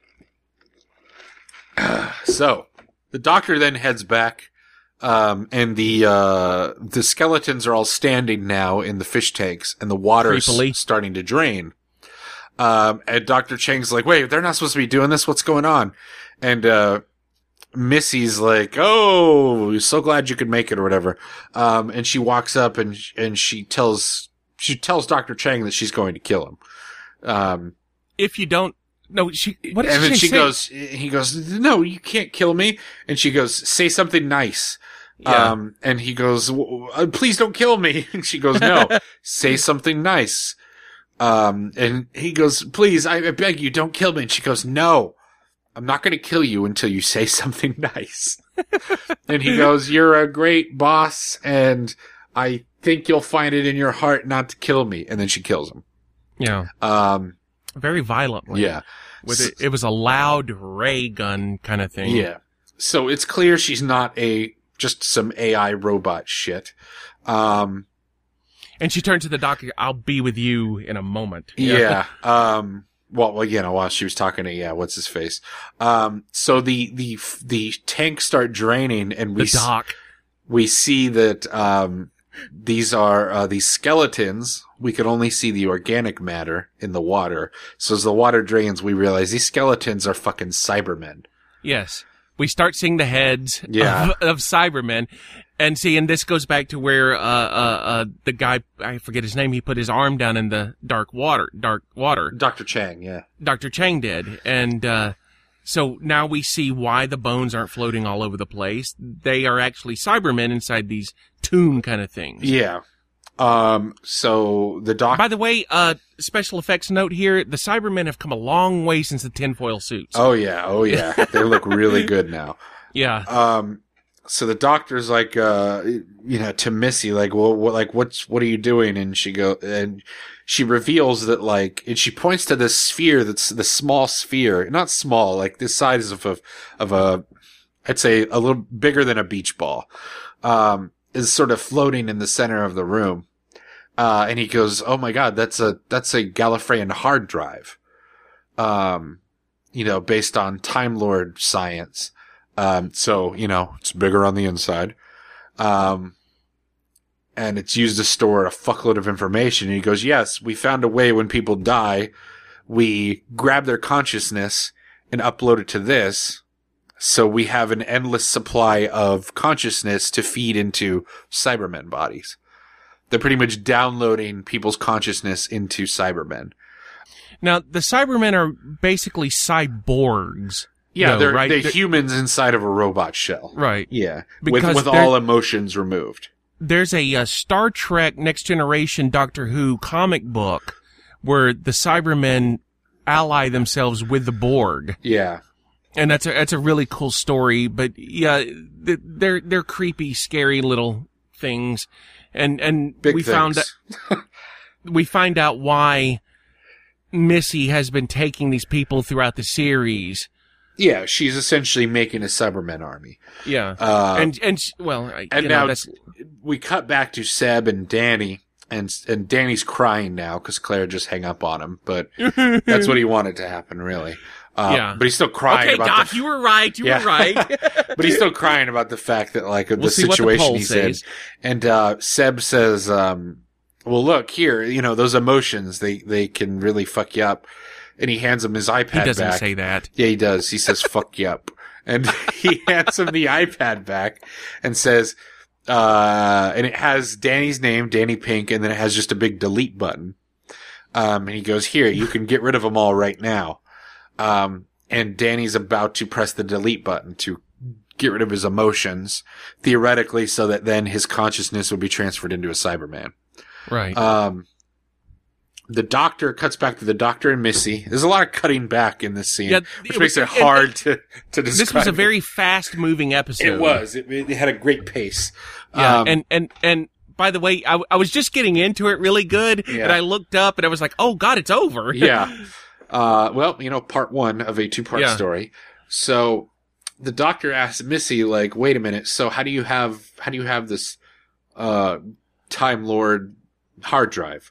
so, the doctor then heads back, um, and the uh, the skeletons are all standing now in the fish tanks, and the water's Creepily. starting to drain. Um, and Doctor Chang's like, wait, they're not supposed to be doing this? What's going on? And, uh, Missy's like, oh, so glad you could make it or whatever. Um, and she walks up and, and she tells, she tells Doctor Chang that she's going to kill him. Um, If you don't, no, she, what does and then she she say? goes, he goes, no, you can't kill me. And she goes, say something nice. Yeah. Um, and he goes, w- w- please don't kill me. And she goes, no, say something nice. Um, and he goes, please, I, I beg you, don't kill me. And she goes, no, I'm not going to kill you until you say something nice. And he goes, you're a great boss, and I think you'll find it in your heart not to kill me. And then she kills him. Yeah. Um, Very violently. yeah. With it, it was a loud ray gun kind of thing. Yeah. So it's clear she's not a just some A I robot shit. Um, and she turned to the doctor, I'll be with you in a moment. Yeah. yeah um, well, well, you know, while she was talking to, yeah, what's his face? Um, so the, the, the tanks start draining and we, the doc. S- we see that, um, these are, uh, these skeletons. We could only see the organic matter in the water. So as the water drains, we realize these skeletons are fucking Cybermen. Yes. We start seeing the heads yeah. of, of Cybermen. And see, and this goes back to where, uh, uh, uh, the guy, I forget his name, he put his arm down in the dark water, dark water. Doctor Chang, yeah. Doctor Chang did. And, uh, so now we see why the bones aren't floating all over the place. They are actually Cybermen inside these tomb kind of things. Yeah. Um, so the doc. By the way, uh, special effects note here, the Cybermen have come a long way since the tinfoil suits. Oh yeah, oh yeah. They look really good now. Yeah. Um, so the doctor's like, uh, you know, to Missy, like, well, what, like, what's, what are you doing? And she go, and she reveals that, like, and she points to this sphere that's the small sphere, not small, like this size of a, of a, I'd say a little bigger than a beach ball, um, is sort of floating in the center of the room. Uh, and he goes, oh my God, that's a, that's a Gallifreyan hard drive. Um, you know, based on Time Lord science. Um, so, you know, it's bigger on the inside. Um, and it's used to store a fuckload of information. And he goes, yes, we found a way when people die, we grab their consciousness and upload it to this. So we have an endless supply of consciousness to feed into Cybermen bodies. They're pretty much downloading people's consciousness into Cybermen. Now, the Cybermen are basically cyborgs. Yeah, though, they're, right? they're, they're humans inside of a robot shell. Right. Yeah, because with, with all emotions removed. There's a, a Star Trek Next Generation Doctor Who comic book where the Cybermen ally themselves with the Borg. Yeah. And that's a, that's a really cool story, but yeah, they're, they're creepy, scary little things. And, and Big we things. found out, we find out why Missy has been taking these people throughout the series. Yeah, she's essentially making a Cybermen army. Yeah. Uh, and, and, well, and you now know, that's, we cut back to Seb and Danny, and, and Danny's crying now because Claire just hung up on him, but that's what he wanted to happen, really. Uh, yeah. But he's still crying okay, about Doc, the, you were right. You yeah. were right. But he's still crying about the fact that, like, we'll the see what the situation poll he's says. in. And, uh, Seb says, um, well, look here, you know, those emotions, they, they can really fuck you up. And he hands him his iPad back. He doesn't say that. Yeah, he does. He says, fuck you up. And he hands him the iPad back and says, uh, and it has Danny's name, Danny Pink, and then it has just a big delete button. Um, and he goes, here, you can get rid of them all right now. Um, and Danny's about to press the delete button to get rid of his emotions, theoretically, so that then his consciousness would be transferred into a Cyberman. Right. Um, the doctor cuts back to the doctor and Missy. There's a lot of cutting back in this scene, yeah, which it, makes it, it hard it, to, to describe. This was a it. very fast-moving episode. It was. It, it had a great pace. Yeah, um, and, and, and, by the way, I, I was just getting into it really good, yeah. and I looked up and I was like, oh God, it's over. Yeah. Uh, well, you know, part one of a two-part yeah. story. So the doctor asks Missy, like, wait a minute. So how do you have, how do you have this, uh, Time Lord hard drive?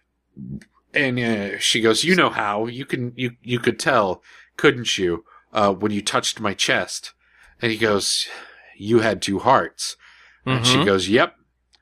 And, uh, she goes, you know how, you can, you, you could tell, couldn't you, uh, when you touched my chest? And he goes, you had two hearts. Mm-hmm. And she goes, yep.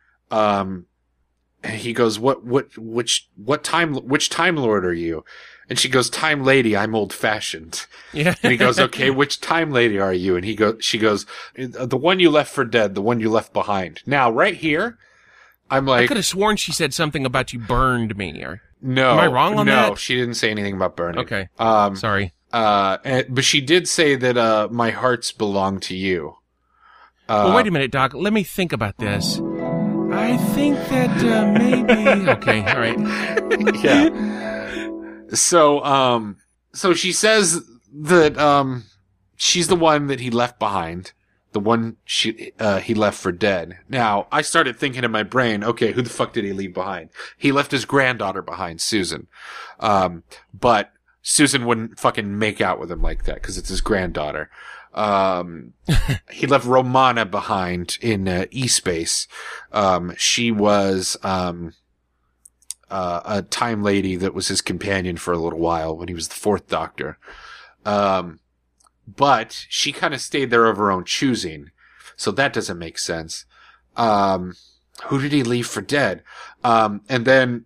Um, and he goes, what, what, which, what time, which Time Lord are you? And she goes, Time Lady, I'm old fashioned. Yeah. And he goes, okay, which Time Lady are you? And he goes, she goes, the one you left for dead, the one you left behind. Now, right here, I'm like, I could have sworn she said something about you burned me. Or no, am I wrong on no, that? No, she didn't say anything about burning. Okay. Um, sorry. Uh, and, but she did say that, uh, my hearts belong to you. Uh, well, wait a minute, Doc. Let me think about this. I think that, uh, maybe, okay, all right. Yeah. So, um, so she says that, um, she's the one that he left behind. The one she, uh, he left for dead. Now, I started thinking in my brain, okay, who the fuck did he leave behind? He left his granddaughter behind, Susan. Um, but Susan wouldn't fucking make out with him like that because it's his granddaughter. Um, he left Romana behind in uh, E-Space. Um, she was um, uh, a time lady that was his companion for a little while when he was the fourth Doctor. Um, but she kind of stayed there of her own choosing, so that doesn't make sense. Um, who did he leave for dead? Um, and then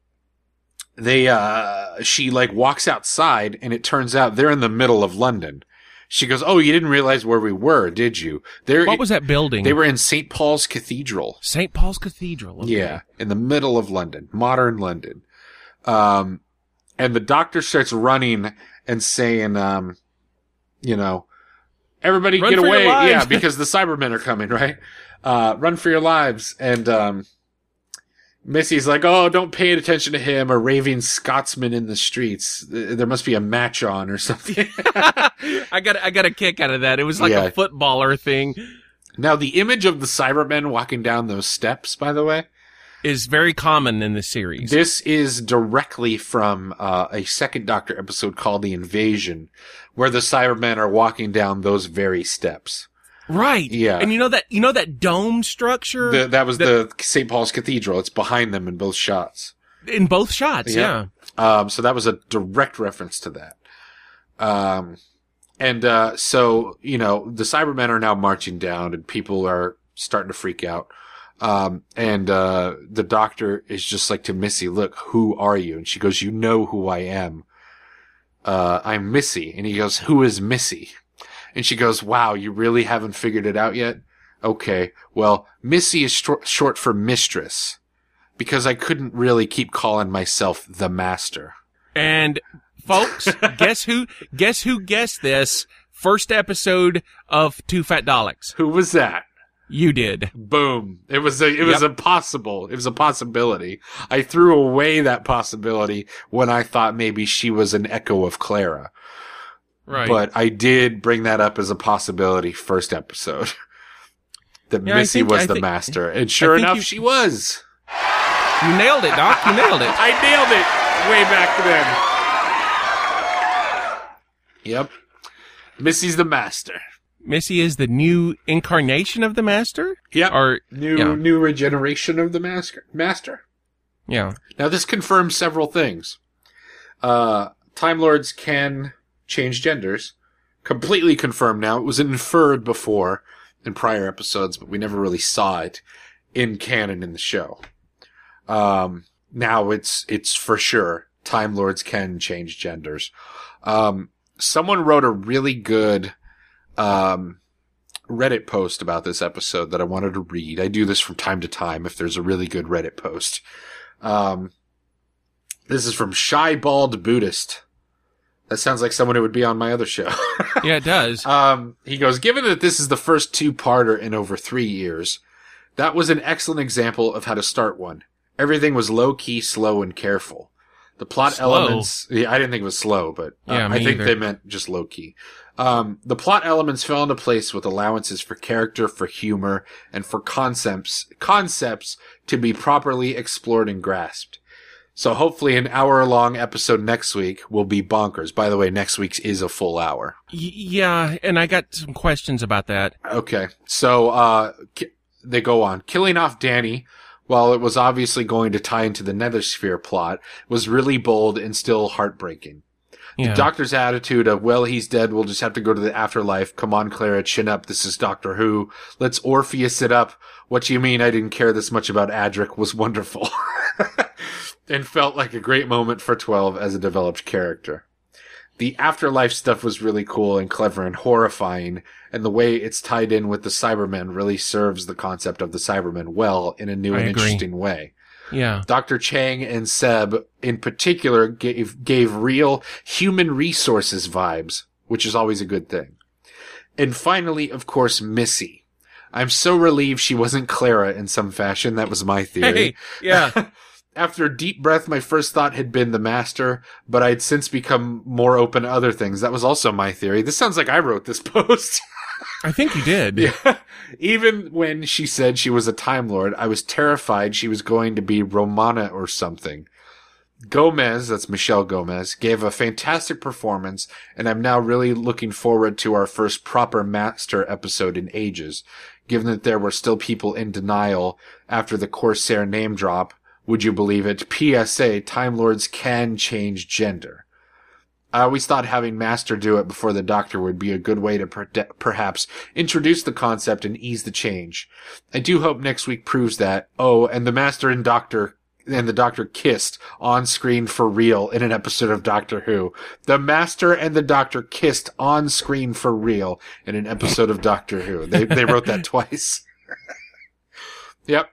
they, uh, she like walks outside, and it turns out they're in the middle of London. She goes, "Oh, you didn't realize where we were, did you?" They're, What was that building? They were in Saint Paul's Cathedral. Saint Paul's Cathedral. Okay. Yeah, in the middle of London, modern London. Um, and the Doctor starts running and saying, um, you know, everybody Run get for your away. lives. Yeah, because the Cybermen are coming, right? Uh, run for your lives. And, um, Missy's like, "Oh, don't pay attention to him, a raving Scotsman in the streets. There must be a match on or something." I got I got a kick out of that. It was like Yeah. a footballer thing. Now, the image of the Cybermen walking down those steps, by the way, Is very common in the series. this is directly from uh, a second Doctor episode called The Invasion, where the Cybermen are walking down those very steps. Right. Yeah. And you know that you know that dome structure The, that was The- the Saint Paul's Cathedral. It's behind them in both shots. in both shots. Yeah. Yeah. Um, so that was a direct reference to that. Um, and uh, so, you know, the Cybermen are now marching down, and people are starting to freak out. Um, and uh, the Doctor is just like to Missy, "Look, who are you?" And she goes, "You know who I am. Uh, I'm Missy." And he goes, "Who is Missy?" And she goes, "Wow, you really haven't figured it out yet? Okay, well, Missy is short, short for mistress, because I couldn't really keep calling myself the Master." And folks, guess who guess who guessed this first episode of Two Fat Daleks? Who was that? You did. Boom. It was a, it was Yep. a possible, it was a possibility. I threw away that possibility when I thought maybe she was an echo of Clara. Right. But I did bring that up as a possibility first episode. That Yeah, I Missy think- was I the think- Master. And sure think enough, you- she was. You nailed it, Doc. You nailed it. I nailed it way back then. Yep. Missy's the Master. Missy is the new incarnation of the Master? Yep. Or New yeah. new regeneration of the master. Master. Yeah. Now this confirms several things. Uh, Time Lords can change genders. Completely confirmed now. It was inferred before in prior episodes, but we never really saw it in canon in the show. Um, now it's it's for sure. Time Lords can change genders. Um, someone wrote a really good um Reddit post about this episode that I wanted to read. I do this from time to time if there's a really good Reddit post. Um, this is from Shy Bald Buddhist. That sounds like someone who would be on my other show. Yeah, it does. Um, he goes, "Given that this is the first two-parter in over three years, that was an excellent example of how to start one. Everything was low-key, slow, and careful. The plot Slow? elements..." Yeah, I didn't think it was slow, but uh, Yeah, me I think either. they meant just low-key. Um, the plot elements fell into place with allowances for character, for humor, and for concepts, concepts to be properly explored and grasped. So hopefully an hour-long episode next week will be bonkers. By the way, next week's is a full hour. Y- yeah, and I got some questions about that. Okay. So, uh, ki- they go on. Killing off Danny, while it was obviously going to tie into the Nethersphere plot, was really bold and still heartbreaking. Yeah. The Doctor's attitude of, "Well, he's dead, we'll just have to go to the afterlife. Come on, Clara, chin up. This is Doctor Who. Let's Orpheus it up. What do you mean I didn't care this much about Adric?" was wonderful. And felt like a great moment for twelve as a developed character. The afterlife stuff was really cool and clever and horrifying, and the way it's tied in with the Cybermen really serves the concept of the Cybermen well in a new I and agree. interesting way. Yeah. Doctor Chang and Seb, in particular, gave gave real human resources vibes, which is always a good thing. And finally, of course, Missy. I'm so relieved she wasn't Clara in some fashion. That was my theory. Hey, yeah. After a deep breath, my first thought had been the Master, but I'd since become more open to other things. That was also my theory. This sounds like I wrote this post. I think you did. Yeah. Even when she said she was a Time Lord, I was terrified she was going to be Romana or something. Gomez, that's Michelle Gomez, gave a fantastic performance, and I'm now really looking forward to our first proper Master episode in ages. Given that there were still people in denial after the Corsair name drop, would you believe it? P S A, Time Lords can change gender. I always thought having Master do it before the Doctor would be a good way to per- perhaps introduce the concept and ease the change. I do hope next week proves that. Oh, and the Master and Doctor and the Doctor kissed on screen for real in an episode of Doctor Who. The Master and the Doctor kissed on screen for real in an episode of Doctor Who. They they wrote that twice. Yep.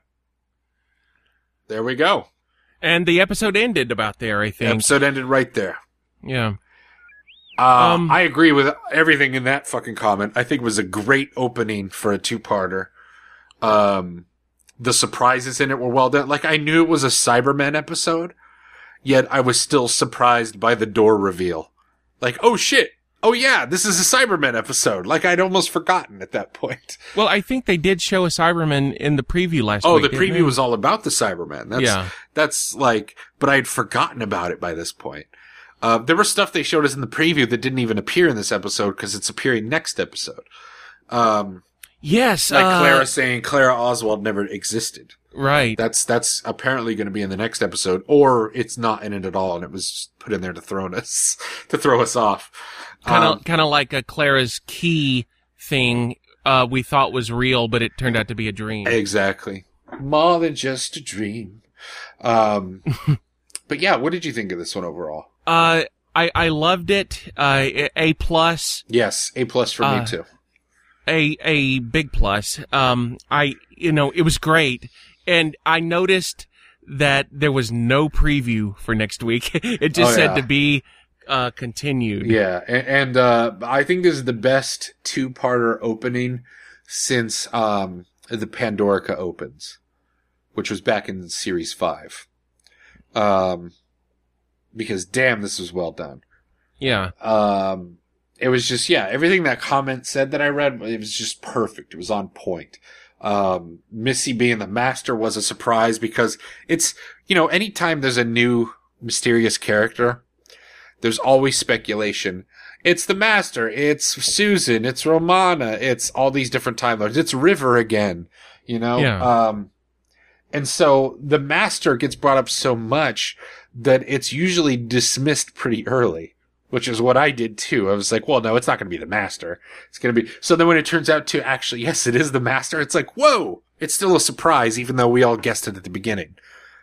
There we go. And the episode ended about there, I think. The episode ended right there. Yeah. Uh, Um, I agree with everything in that fucking comment. I think it was a great opening for a two-parter. Um, the surprises in it were well done. Like, I knew it was a Cybermen episode, yet I was still surprised by the door reveal. Like, oh shit. Oh yeah, this is a Cybermen episode. Like, I'd almost forgotten at that point. Well, I think they did show a Cyberman in the preview last Oh, week. the didn't preview they? was all about the Cybermen. That's, Yeah. that's like, but I'd forgotten about it by this point. Uh, there was stuff they showed us in the preview that didn't even appear in this episode because it's appearing next episode. Um, Yes. like uh, Clara saying Clara Oswald never existed. Right. That's, that's apparently going to be in the next episode, or it's not in it at all and it was just put in there to throw us, to throw us off. Kind of, Um, kind of like a Clara's key thing. Uh, we thought was real, but it turned out to be a dream. Exactly. More than just a dream. Um, but yeah, what did you think of this one overall? Uh, I, I loved it. Uh, A plus, Yes, A plus for Uh, me too. a, a big plus. Um, I, you know, it was great. And I noticed that there was no preview for next week. It just Oh, said yeah. to be, uh, continued. Yeah, and, and uh, I think this is the best two-parter opening since um, the Pandorica opens, which was back in series five. Um, because damn, this was well done. Yeah. Um, it was just, yeah, everything that comment said that I read, it was just perfect. It was on point. Um, Missy being the Master was a surprise because it's, you know, anytime there's a new mysterious character, there's always speculation. It's the Master, it's Susan, it's Romana, it's all these different Time Lords, it's River again, you know? Yeah. Um, and so the Master gets brought up so much that it's usually dismissed pretty early, which is what I did too. I was like, well, no, it's not going to be the Master. It's going to be, so then when it turns out to actually, yes, it is the Master, it's like, whoa, it's still a surprise, even though we all guessed it at the beginning.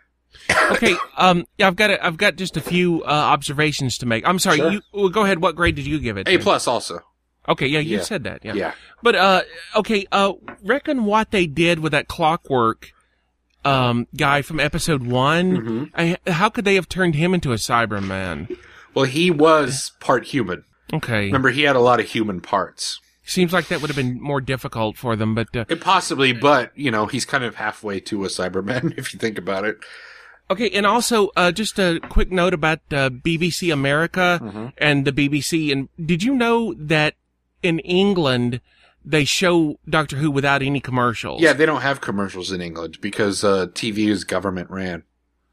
Okay. Um, yeah, I've got a, I've got just a few, uh, observations to make. I'm sorry. Sure. You, well, go ahead. What grade did you give it? A then? plus also. Okay. Yeah. You Yeah. said that. Yeah. Yeah. But, uh, okay. Uh, reckon what they did with that Clockwork, um, guy from episode one. Mm-hmm. I, how could they have turned him into a Cyberman? Well, he was part human. Okay. Remember, he had a lot of human parts. Seems like that would have been more difficult for them, but, uh, It possibly, but, you know, he's kind of halfway to a Cyberman, if you think about it. okay. And also, uh, just a quick note about, uh, B B C America Mm-hmm. and the B B C. And did you know that in England, they show Doctor Who without any commercials? Yeah, they don't have commercials in England because uh, T V is government ran.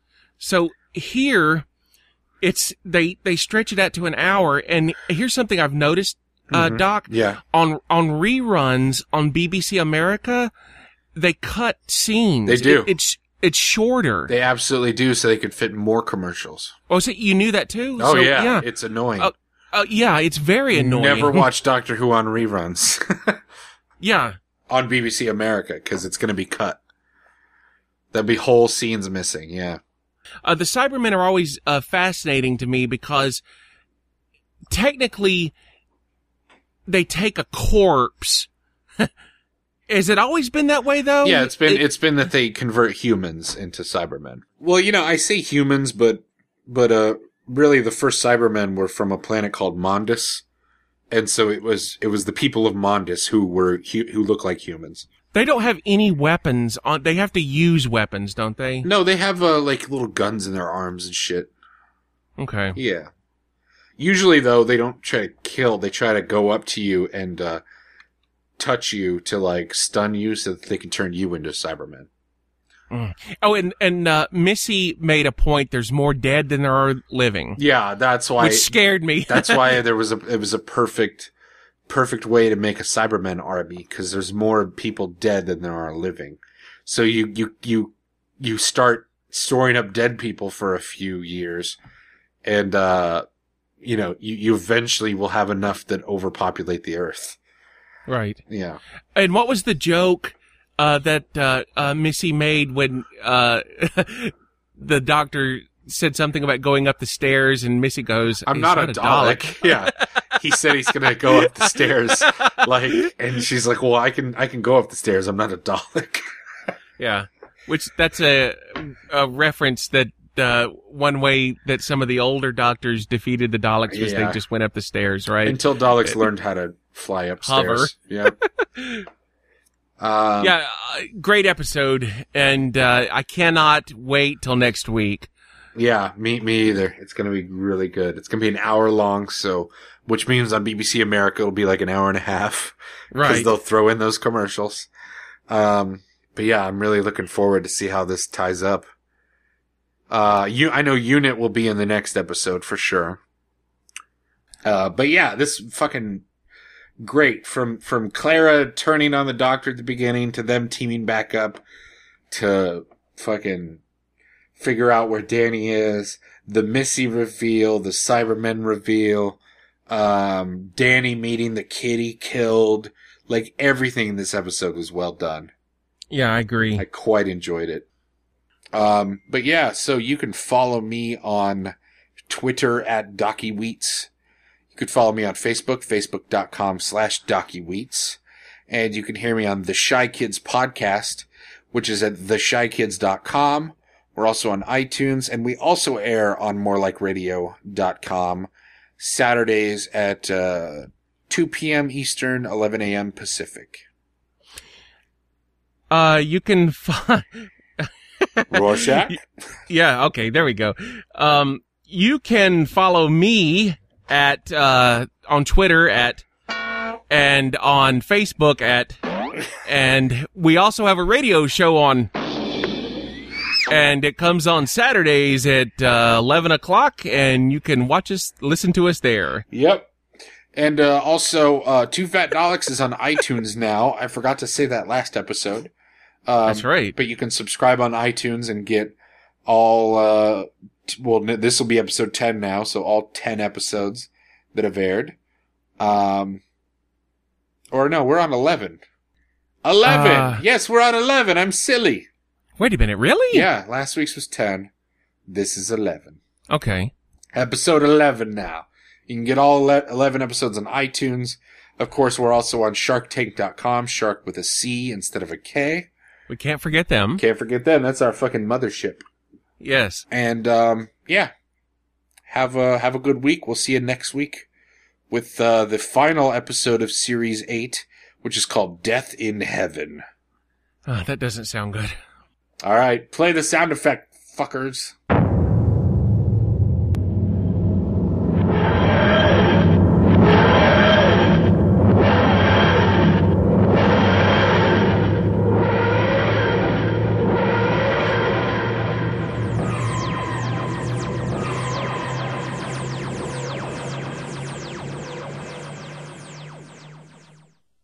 So here, it's, they, they stretch it out to an hour. And here's something I've noticed, uh, Mhm. Doc. Yeah. On, on reruns on B B C America, they cut scenes. They do. It, it's, it's shorter. They absolutely do, so they could fit more commercials. oh, so you knew that too? Oh, So, yeah. Yeah. It's annoying. Uh, uh, yeah, it's very annoying. Never watch Doctor Who on reruns Yeah. on B B C America because it's going to be cut. There'll be whole scenes missing, yeah. Uh, the Cybermen are always uh, fascinating to me because technically they take a corpse. Has it always been that way though? Yeah, it's been It- it's been that they convert humans into Cybermen. Well, you know, I say humans, but but uh, really the first Cybermen were from a planet called Mondus, and so it was it was the people of Mondus who were hu- who look like humans. they don't have any weapons on. They have to use weapons, don't they? No, they have uh, like little guns in their arms and shit. Okay. Yeah. Usually, though, they don't try to kill. They try to go up to you and uh, touch you to like stun you so that they can turn you into Cybermen. Mm. Oh, and and uh, Missy made a point. There's more dead than there are living. Yeah, that's why. Which scared me. That's why there was a. It was a perfect, perfect way to make a Cybermen army because there's more people dead than there are living. So you you you you start storing up dead people for a few years, and uh, you know you you eventually will have enough that overpopulate the Earth. Right. Yeah. And what was the joke? Uh, that, uh, uh, Missy made when, uh, the doctor said something about going up the stairs and Missy goes, I'm not, not a Dalek. Dalek. Yeah. He said he's going to go up the stairs. Like, and she's like, well, I can, I can go up the stairs. I'm not a Dalek. Yeah. Which that's a, a reference that, uh, one way that some of the older doctors defeated the Daleks was yeah. they just went up the stairs, right? Until Daleks it, learned how to fly upstairs. Hover. Yeah. Um, yeah, uh, great episode, and uh, I cannot wait till next week. Yeah, me me either. It's gonna be really good. It's gonna be an hour long, so which means on B B C America it'll be like an hour and a half, right? Because they'll throw in those commercials. Um, but yeah, I'm really looking forward to see how this ties up. Uh, you, I know Unit will be in the next episode for sure. Uh, but yeah, this fucking. Great. From, from Clara turning on the doctor at the beginning to them teaming back up to fucking figure out where Danny is, the Missy reveal, the Cybermen reveal, um, Danny meeting the kid he killed. Like everything in this episode was well done. Yeah, I agree. I quite enjoyed it. Um, but yeah, so you can follow me on Twitter at DockyWheats. You could follow me on Facebook, facebook.com slash DockyWheats. And you can hear me on the Shy Kids podcast, which is at the shy kids dot com. We're also on iTunes, and we also air on more like radio dot com Saturdays at uh, two p.m. Eastern, eleven a.m. Pacific. Uh, you can find... Rorschach? Yeah, okay, there we go. Um, you can follow me at, uh, on Twitter at, and on Facebook at, and we also have a radio show on, and it comes on Saturdays at, uh, eleven o'clock, and you can watch us, listen to us there. Yep. And, uh, also, uh, Two Fat Daleks is on iTunes now. I forgot to say that last episode. Um, That's right. But you can subscribe on iTunes and get all, uh, well, this will be episode ten now, so all ten episodes that have aired. Um, or no, we're on eleven. eleven! Uh, yes, we're on eleven. I'm silly. Wait a minute, really? Yeah, last week's was ten. This is eleven. Okay. Episode eleven now. You can get all eleven episodes on iTunes. Of course, we're also on shark tank dot com, shark with a C instead of a K. We can't forget them. Can't forget them. That's our fucking mothership. Yes. And, um, yeah. Have a, have a good week. We'll see you next week with, uh, the final episode of Series eight, which is called Death in Heaven. Oh, that doesn't sound good. All right. Play the sound effect, fuckers.